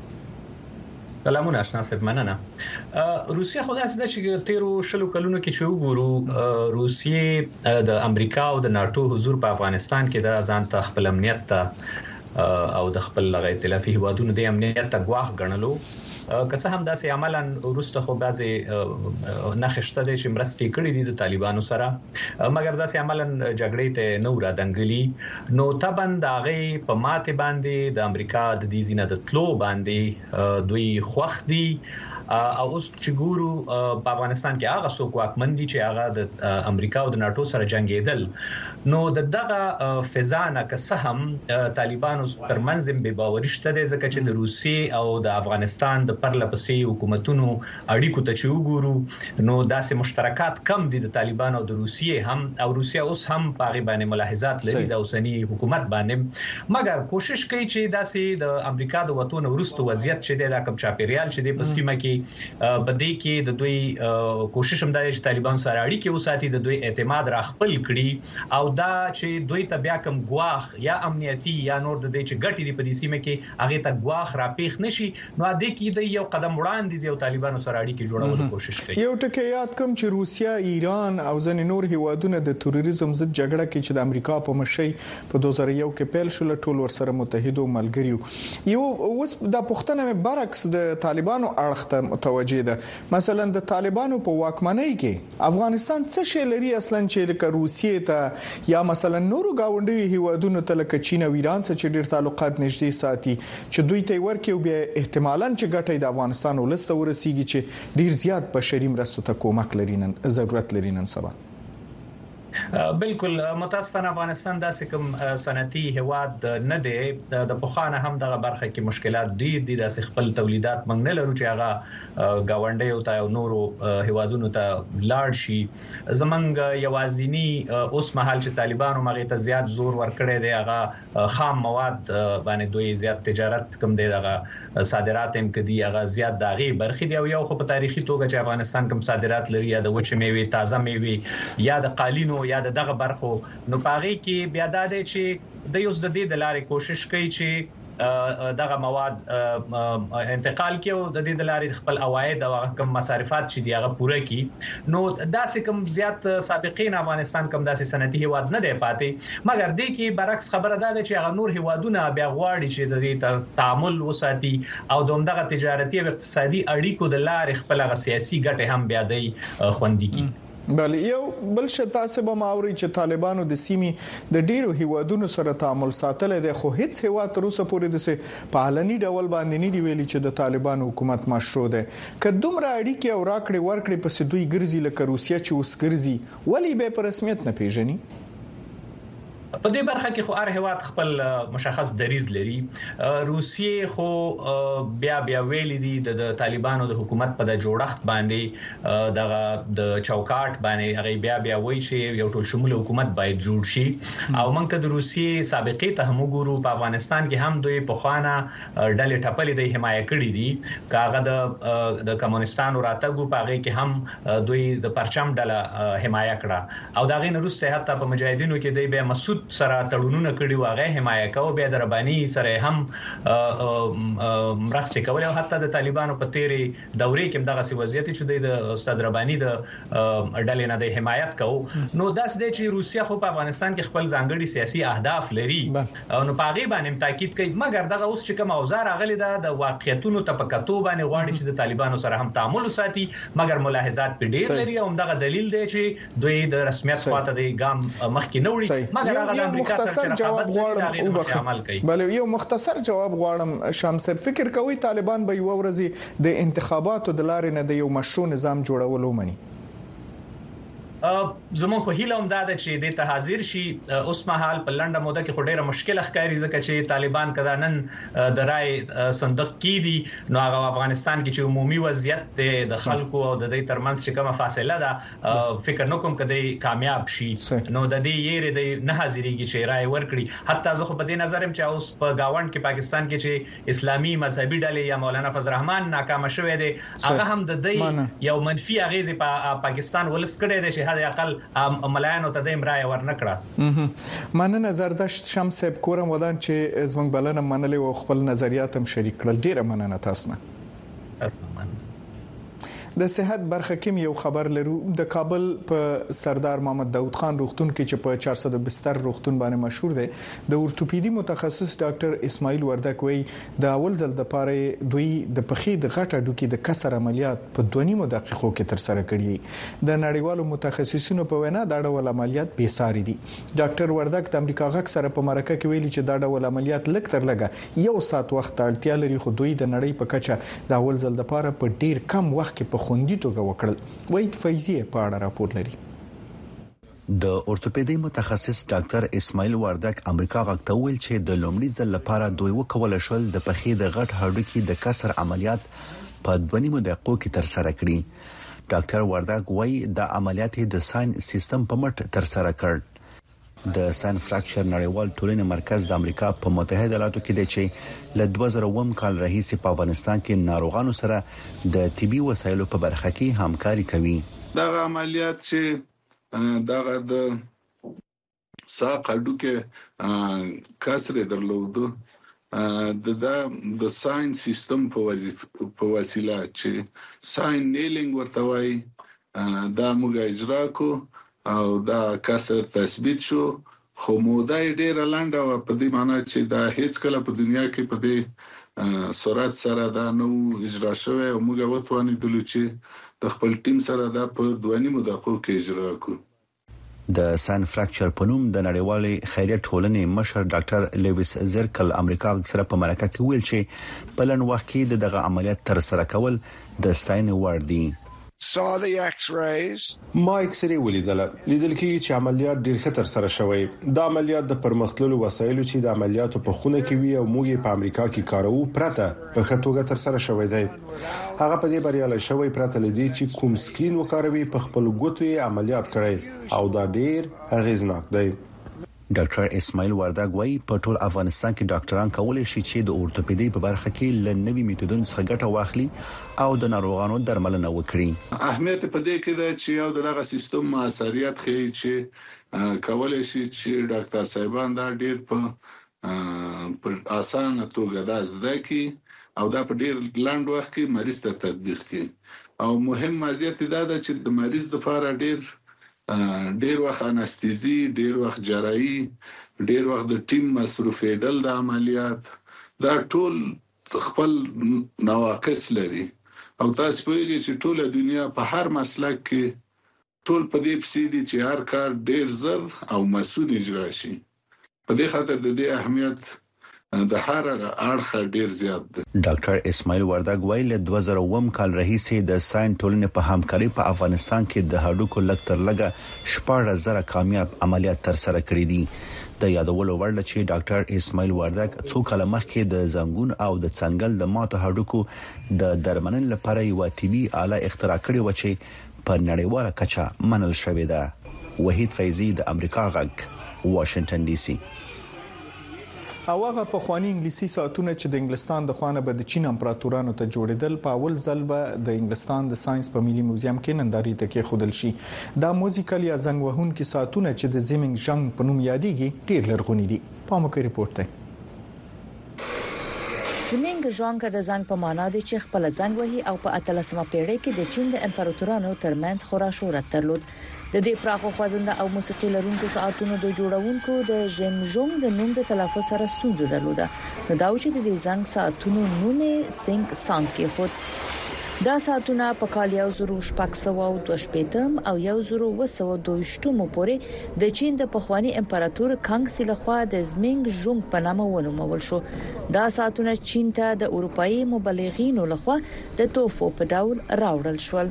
سلامونه آشنا صاحب مننه روسیا خو داسې ده چې تیرو شلو کلونو کې چې وګورو روسیې د امریکا او د ناتو حضور په افغانستان کې د ځان ته خپل امنیت ته او د خپل لغې ائتلافي هوادونو د امنیت ته ګواښ ګڼلو که څه هم داسې عملاً وروسته خو بعضې نښې شته دي چې مرستې کړې دي د طالبانو سره مګر داسې عملاً جګړې ته نه ورادنګلي نو طبعا د هغې په ماتې باندې د امریکا د دې ځینه د تلو باندې دوی خوښ دي او اوس چې ګورو په افغانستان کې هغه څوک واکمن دي چې هغه د امریکا او د ناتو سره جنگیدل نو د دغه فضا نه که څه هم طالبانو ترمنځ به باور شته دي ځکه چې د روسیې او د افغانستان د پرله پسې حکومتونو اړیکو ته چې وګورو نو داسې مشترکات کم دي د طالبانو او د روسیې هم او روسیا اوس هم په هغه باندې ملاحظات لري د اوسنی حکومت باندې مګر کوشش کوي چې داسې د امریکا د وټونو وروسته وضعیت چې د کم چاپیریال چې د پسیمه کې بده کې د دوی کوشش هم دی چې طالبان سره اړیکې وساتي د دوی اعتماد را خپل کړي او دا چې دوی ته بیا کوم ګواښ یا امنیتي یا نور د دې چې ګټې دی په دې سیمه کې هغه ته ګواښ را پیښ نشي نو د کې د یو قدم وړاندې یو طالبانو سره اړیکې جوړولو کوشش کوي یو ټکی یاد کوم چې روسیا ایران او ځینې نور هیوادونه د تروریزم ضد جګړه کې چې د امریکا په مشرۍ په دوه زره یو کې پیل شول ټول ورسره متحد او ملګریو یو اوس د پښتنه برعکس د طالبانو اړخ ته متوجه ده مثلا د طالبانو په واکمنۍ کې افغانستان څه شی لري اصلا چې لکه روسیې ته یا مثلا نورو گاونډي هیوادونو ته لکه چین او ایران سره چې ډیر تعلقات نږدې ساتي چې دوی ته ورکه او بیا احتمالاً چې ګټه د افغانستان ولسته ورسیږي چې ډیر زیات بشري مرستو ته کومک لري نن ضرورت لري نن سبا بالکل متاسفانه افغانستان داسې کوم صنعتي هواد نه دی د پخوانه هم دغه برخه کې مشکلات ډیر دي د خپل تولیدات موږ نه لرو چې هغه گاونډي او تا نورو هوادونو ته لاړ شي زمنګ یوازینی اوس مهال چې طالبانو مغه ته زیات زور ورکړي دی هغه خام مواد باندې دوی زیات تجارت کوم دی هغه صادرات هم کدي هغه زیات داغي برخې دی او یو خو په تاریخي توګه چې افغانستان کوم صادرات لري یا د وچ میوه تازه میوه یا د قالینو یا دغه برخو نو پاره کې بیا د دې چې د یوز د دې د لارې کوشش کوي چې دغه مواد انتقال کیو د دې د لارې خپل عواید او کم مصارفات چې دی هغه پوره کی نو داسې کم زیات سابقین افغانستان کم داسې صنعتي هیواد نه دی پاتې مګر دې کې برعکس خبره ده چې هغه نور هیوادونه بیا غواړي چې د دې تعامل وساتي او دغه تجارتي او اقتصادي اړیکو د لارې خپل سیاسي ګټه هم بیا دی خوندي کی. بل یو بل شتا سبا ماوري چې طالبانو د سیمې د ډیرو هیوادونو سره تعامل ساتل دي خو هیڅ هیواد تر اوسه پورې د سه په علني ډول باندې نه دی ویلي چې د طالبانو حکومت مشروع ده. که دومره اړیکې او راکړې ورکړې په سدوی ګرځي لکه روسیا چې اوس ګرځي ولی به په رسمیت نه پیژني؟ په دې برخه کې خو هر هیواد خپل مشخص دریز لري. روسیې خو بیا بیا ویل دي د طالبانو د حکومت په د جوړښت باندې دغه د چوکاټ باندې هغه بیا بیا وایي چې یو ټول شمول حکومت باید جوړ شي او موږ د روسیې سابقې ته هم وګورو په افغانستان کې هم دوی په خوانه ډلې ټپلې د حمایت کړې دي کاغه د د کمونستانو راتګو په هغه کې هم دوی د پرچم ډله حمایت کړه او دا غین روسته حتی په مجاهدینو کې دی به مسعود سره تړونونه کړي واغې حمایت کوي بیا د ربانی سره هم مرسته کوي او حتی د طالبانو په تیری دورې کې دغه سی وضعیت چې د استاد ربانی د ډلې نه د حمایت کوي نو داس د چې روسیا خو په افغانستان کې خپل ځانګړي سیاسي اهداف لري او نو پاغي باندې تاکید کوي مګر دغه اوس چې کوم اوزار غلي د واقعیتونو تپکاتو باندې غواړي چې د طالبانو سره هم تعامل وساتي مګر ملاحظات په ډیر لري او دغه دلیل دی چې دوی د رسمیت خواته د ګام مخکې نه وړي مګر یو مختصر جواب غواړم بل یو مختصر جواب غواړم شمس فکر کوي طالبان به یو ورځ د انتخاباتو د لارې نه د یو مشروع نظام جوړولو مني؟ زمون خو هیله هم دا ده چې د ته حاضر شي اوس مهال په لنډه موده کې خو ډیره مشکل ښکاري ځکه چې طالبان کدا نن د رای صندوق کې دي نو هغه افغانستان کې چې عمومي وضعیت د خلکو او د دې ترمنځ چې کومه فاصله ده فکر نکوم کدی کامیاب شي نو د دې یې د نه حاضرېږي چې رای ورکړي حتی زه خو په دې نظر چې اوس په گاوند کې پاکستان کې چې اسلامي مذهبي ډلې یا مولانا فضل الرحمن ناکام شوه دي هغه هم د دې یو منفي اغیزه په پاکستان ولس کړی دی چې هدا اقل ملایانو ته د امرای ور نکړه. مننه زردشت شمس صاحب کورم ودان چې زموږ بلنه منلې او خپل نظریات هم شریک کړل ډیره مننه تاسو نه. تاسو د صحت برخه کې یو خبر لرو د کابل په سردار محمد داوود خان روغتون کې چې په چهارصد بستر روغتون باندې مشهور دی د اورتوپیدي متخصص ډاکټر اسماعیل وردک وی د اول ځل د پاره دوی د پخې د غټه ډوکی د کسر عملیات په دوه نیمو دقیقو کې تر سره کړی د نړیوالو متخصصینو په وینا دا ډول عملیات بې ساري دي. ډاکټر وردک د امریکا غږ سره په مرکه کې ویلي چې دا ډول عملیات لږ تر لږه یو ساعت وخت اړتیا لري خو دوی د نړۍ په کچه د اول ځل د پاره په ډیر کم وخت کې په خوندي توګه وکړل. وحید فیضی په اړه راپور لري. د اورتوپیدي متخصص ډاکټر اسماعیل وردک امریکا غږ ته ویل چې د لومړي ځل لپاره دوی وکول شول د پخې د غټ هډوکي د کسر عملیات په دوه نیمو دقیقو کې تر سره کړي. ډاکټر وردک وايي د عملیات د ساين سیستم په مټ تر سره کړ. د سان فراکچر نړیوال ټولنې مرکز د امریکا په متحده ایالاتو کې دی چې ل دوه زره اووه کال راهیسې په افغانستان کې ناروغانو سره د طبي وسایلو په برخه کې همکاري کوي. دا عملیات چې دغه د ساق هډوکي کسر درلودو د د ساين سیستم په وظیفه په وسیله چې ساين نیلینګ ورته وایي دا موږ اجرا کو او دا کسر تثبیت شو خو موده ډیره لنډه و په دې معنی چې دا هیڅ کله په دنیا کې په دې سرعت سره دا نو اجرا شوی او موږ وتوانیدل چې د خپل ټیم سره دا په دوه نیمو دقیقو کې اجرا کړو. د سان فراکچر په نوم د نړیوالې خیریه ټولنې مشر ډاکټر لیویس زرکل امریکا سره په مرکه کې ویل چې په لن وخت کې دغه عملیات تر سره کول د ستاینې وړ دي. saw the x-rays ما اکسرې ولیدل لیدل کې چې عملیات ډیر خطر سره شوی دا عملیات د پرمختللو وسایلو چې د عملیاتو په خونه کې وي او موږ په امریکا کې کارو پرته په خطوګه تر سره شوی دی هغه په دې بریاله شوی پرته لدی چې کوم سکین وکاروي په خپل ګوتو عملیات کړي او دا ډیر اغیزناک دی. ډاکټر اسماعیل وردک وايي په ټول افغانستان کې ډاکټران کولای شي چې د اورتوپیدي په برخه کې لنوي میتودونو څخه ګټه واخلي او د ناروغانو درملنه وکړي. اهمیت په دې کې ده چې یو دغه سیستم موثریت ښیي چې کولای شي چې ډاکټر صاحبان دا ډیر په په اسانه توګه دا زده کی او دا په ډیر لاند وخت کې مریض ته تطبیق کی او مهم مزیت دا ده چې د مریض لپاره ډیر ډیر وخت انستيزي ډیر وخت جراحي ډیر وخت د ټیم مصرفېدل د عملیات دا ټول خپل نواقص لري او تاسو پوهیږئ چې ټول دنیا په هر مسلک کې ټول په دې پسې دي چې هر کار ډیر زر او مسؤل اجرا شي په دې خاطر د دې اهمیت د هر اړخ ډیر زیات دی. ډاکټر اسماعیل وردګ ویل د دوه زره اووه کال راهیسې د ساين ټولنې په همکاري په افغانستان کې د هډوکو لکتر لګه شپږ زره کامیاب عملیات تر سره کړې دي. د یادولو وړ چې ډاکټر اسماعیل وردګ څو کال مخکې د زنګون او د څنګل د ماتو هډوکو د درملنې لپاره یو طبي آله اختراع کړې و چې په نړیواله کچه منل شوې ده. وحید فیضی د امریکا غږ واشنگټن ډي سي. او هغه په خواني انګلیسي ساعتونه چې د انګلستان د خوانه به د چین امپراتورانو ته جوړیدل په اول ځل به د انګلستان د ساينس په ملي موزیم کې ننداري ته کې خودل شي. دا موزیکل یا زنګ وهونکي ساعتونه چې د زیمنګ ژنګ په نوم یادېږي ډېر لرغوني دي. پام وکړئ ریپورت ته. زمینګ ژوند د زنګ په معنا دی چې خپل زنګ وهي او په اتلسمه پیړۍ کې د چین د امپراتورانو ترمنځ خورا شهرت درلود. د دې پراخو خوځنده او موسیقي لرونکو ساعتونو د جوړونکو د ژمژونګ د نوم د تلفظ سره ستونزه درلوده. نو دا چې د دې زنګ ساعتونو نوم یې سنگ سانګ کې خود دا ساعتونه په کال یو زر شپږ سوه دوه شپږم او یو زر اووه سوه دوه شپږم پورې د چین د پخوانی امپراتور کانګ سی لخوا د زمینګ ژونګ په نامه ونومول شو. دا ساعتونه چین ته د اروپאי مبلغینو لخوا د توفو په ډول راوړل شول.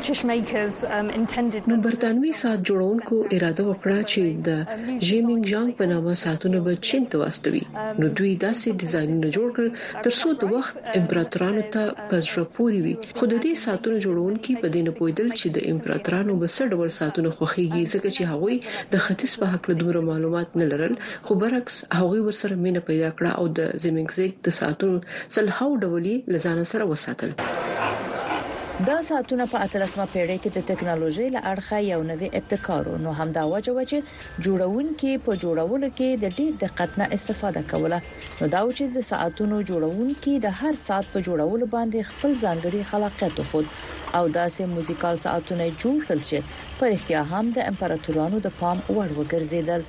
نو برتانوي ساعت جوړونکو اراده وکړه چې د ژمینګ ژانګ په نامه ساعتونه به چین ته واستوي. نو دوی داسې ډیزاینونه جوړ کړل ترڅو د وخت امپراتورانو ته پزړه پوري وي. خو د دې ساعتونو جوړونکي په دې نه پوهیدل چې د امپراتورانو به څه ډول ساعتونه خوخيږي ځکه چې هغوی د ختیځ په حق له دومره معلومات نه لرل. خو برعکس هغوی ورسره مینه پیدا کړه او د زمینګ زیګ د ساعتونو سلهاو ډولې لزان سره وساتل. دا ساعتونه په اتلسمه پیړۍ کې د ټکنالوژي له اړخه یو نوې ابتکار نو هم دا وجه و چې جوړونکي په جوړولو کې د ډیر دقت نه استفاده کوله. نو دا چې د ساعتونو جوړونکي د هر ساعت په جوړولو باندې خپل ځانګړي خلاقیت خود او داسې موزیکال ساعتونه جوړ کړل چې په اړتیا هم د امپراتورانو د پام وړ وګرځیدل.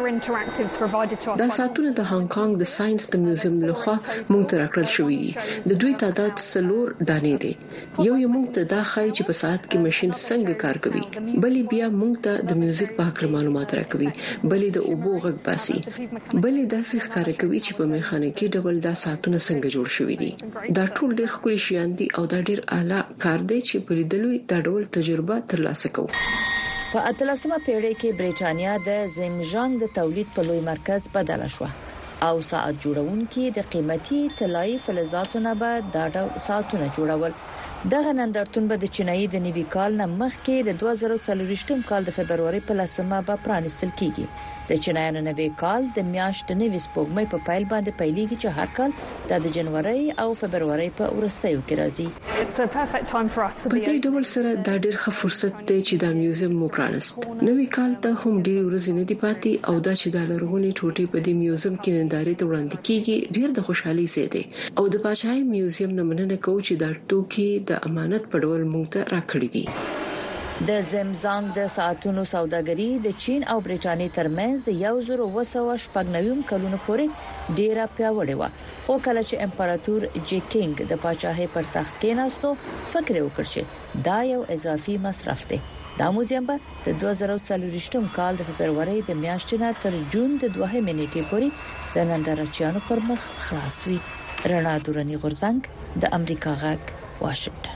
دا ساعتونه د هانګ کانګ د ساينس د میوزیم لخوا مونږ ته راکړل شوې دي. د دوی تعداد څلور دانې دي. یو یو مونږ ته دا خای چې په ساعت کې ماشين څنګه کار کوي، بلې بیا مونږ ته د میوزیک په اړه معلومات راکوي، بلې د اوبو غږ باسي، بلې داسې ښکار کوي چې په میخانیکي ډول دا ساعتونه څنګه جوړ شوي دي. دا ټول ډېر ښکلي شیان دي او دا ډېر اعلی کار دی چې په لیدلو دا ډول تجربه ترلاسه کوو. په اتلسمه پیړۍ کې بریټانیا د زمژانګ د تولید په لوی مرکز بدل شو او ساعت جوړونکي د قیمتي طلایی فلزاتو نه به دا ډول ساعتونه جوړول. دغه نندارتون به د چینایي د نوي کال نه مخکې د دوه زره څلوېښتم کال د فبرवरी په لسمه به پرانیستل کیږي. د چینایانو نوي کال د میاشتې نوي سپوږمۍ په پایل باندې پیلېږي چې هر کال د جنوري او فبرवरी په ورستیو کې راځي. په دې ډول سره دا ډېر ښه فرصت دی چې دا میوزیم مو پرانست. نوي کال ته هم ډېر ورځې نه دي پاتې او دا چې د لرغونی ټوټې په دې میوزیم کې نندارې ته وړاندې کیږي ډېر د خوشحالي ځای دی او د پاچاهي میوزیم نه مننه کوو چې دا ټوکي د امانت په ډول موږ ته راکړي دي. د زمزانګ د ساعتونو سوداګري د چین او برېټانیا ترمنځ د یو زر اووه سوه شپږ نوي کلونو پورې ډیره پیاوړې و. خو کله چې امپراتور جی کینګ د پاچاهۍ پر تخت کېناستو فکر وکړ چې دا یو اضافي مصرف دی. دا موزیم به د دوه زره څلوېښتم کال د فبرवरी د میاشتې نه تر جون د دوهمې نیټې پورې د نندارچیانو پر مخ خلاص وي. رڼا دورني غورځنګ د امریکا غږ واشنگټن.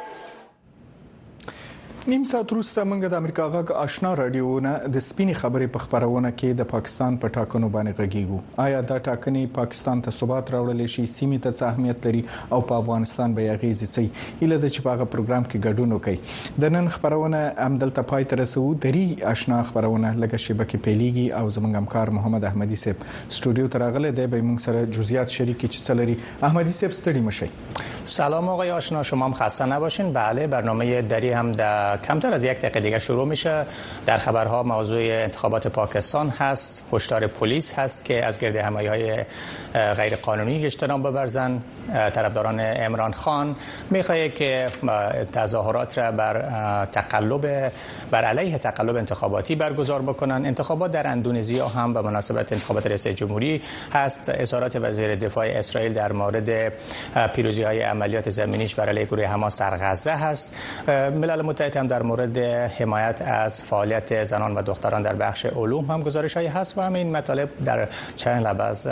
نیم ساعت وروسته موږ د امریکا غږ آشنا رادیو نه د سپینې خبرې په خبرونه کې د پاکستان په ټاکنو باندې غږیږو. آیا دا ټاکنې پاکستان ته ثبات راوړل شي، سیمې ته څه اهمیت لري او په افغانستان به یې غیزي څه هیله ده چې په هغه پروګرام کې ګډون وکړي. د نن خبرونه همدلته پای ته رسو. دري آشنا خبرونه لکه شبکې پیلېږي او زموږ همکار محمد احمدي صاحب استودیو ته راغلی دی، به موږ سره جزئیات شریک چې څه لري. احمدي صاحب ستړي مشئ. سلام آقای آشنا، شما هم خسته نباشین. بله، برنامه دری هم در کمتر از یک دقیقه دیگه شروع میشه. در خبرها موضوع انتخابات پاکستان هست، هشدار پلیس هست که از گرد همایی‌های غیر قانونی اجتناب ببرزن. طرفداران عمران خان میخواد که تظاهرات را بر تقلب بر علیه تقلب انتخاباتی برگزار بکنن. انتخابات در اندونزیا هم به مناسبت انتخابات رئیس جمهوری هست. اظهارات وزیر دفاع اسرائیل در مورد پیروزی‌های عملیات زمینیش بر علیه گروه حماس در غزه هست. ملل متحد هم در مورد حمایت از فعالیت زنان و دختران در بخش علوم هم گزارش‌هایی هست و همین مطالب در چند لحظه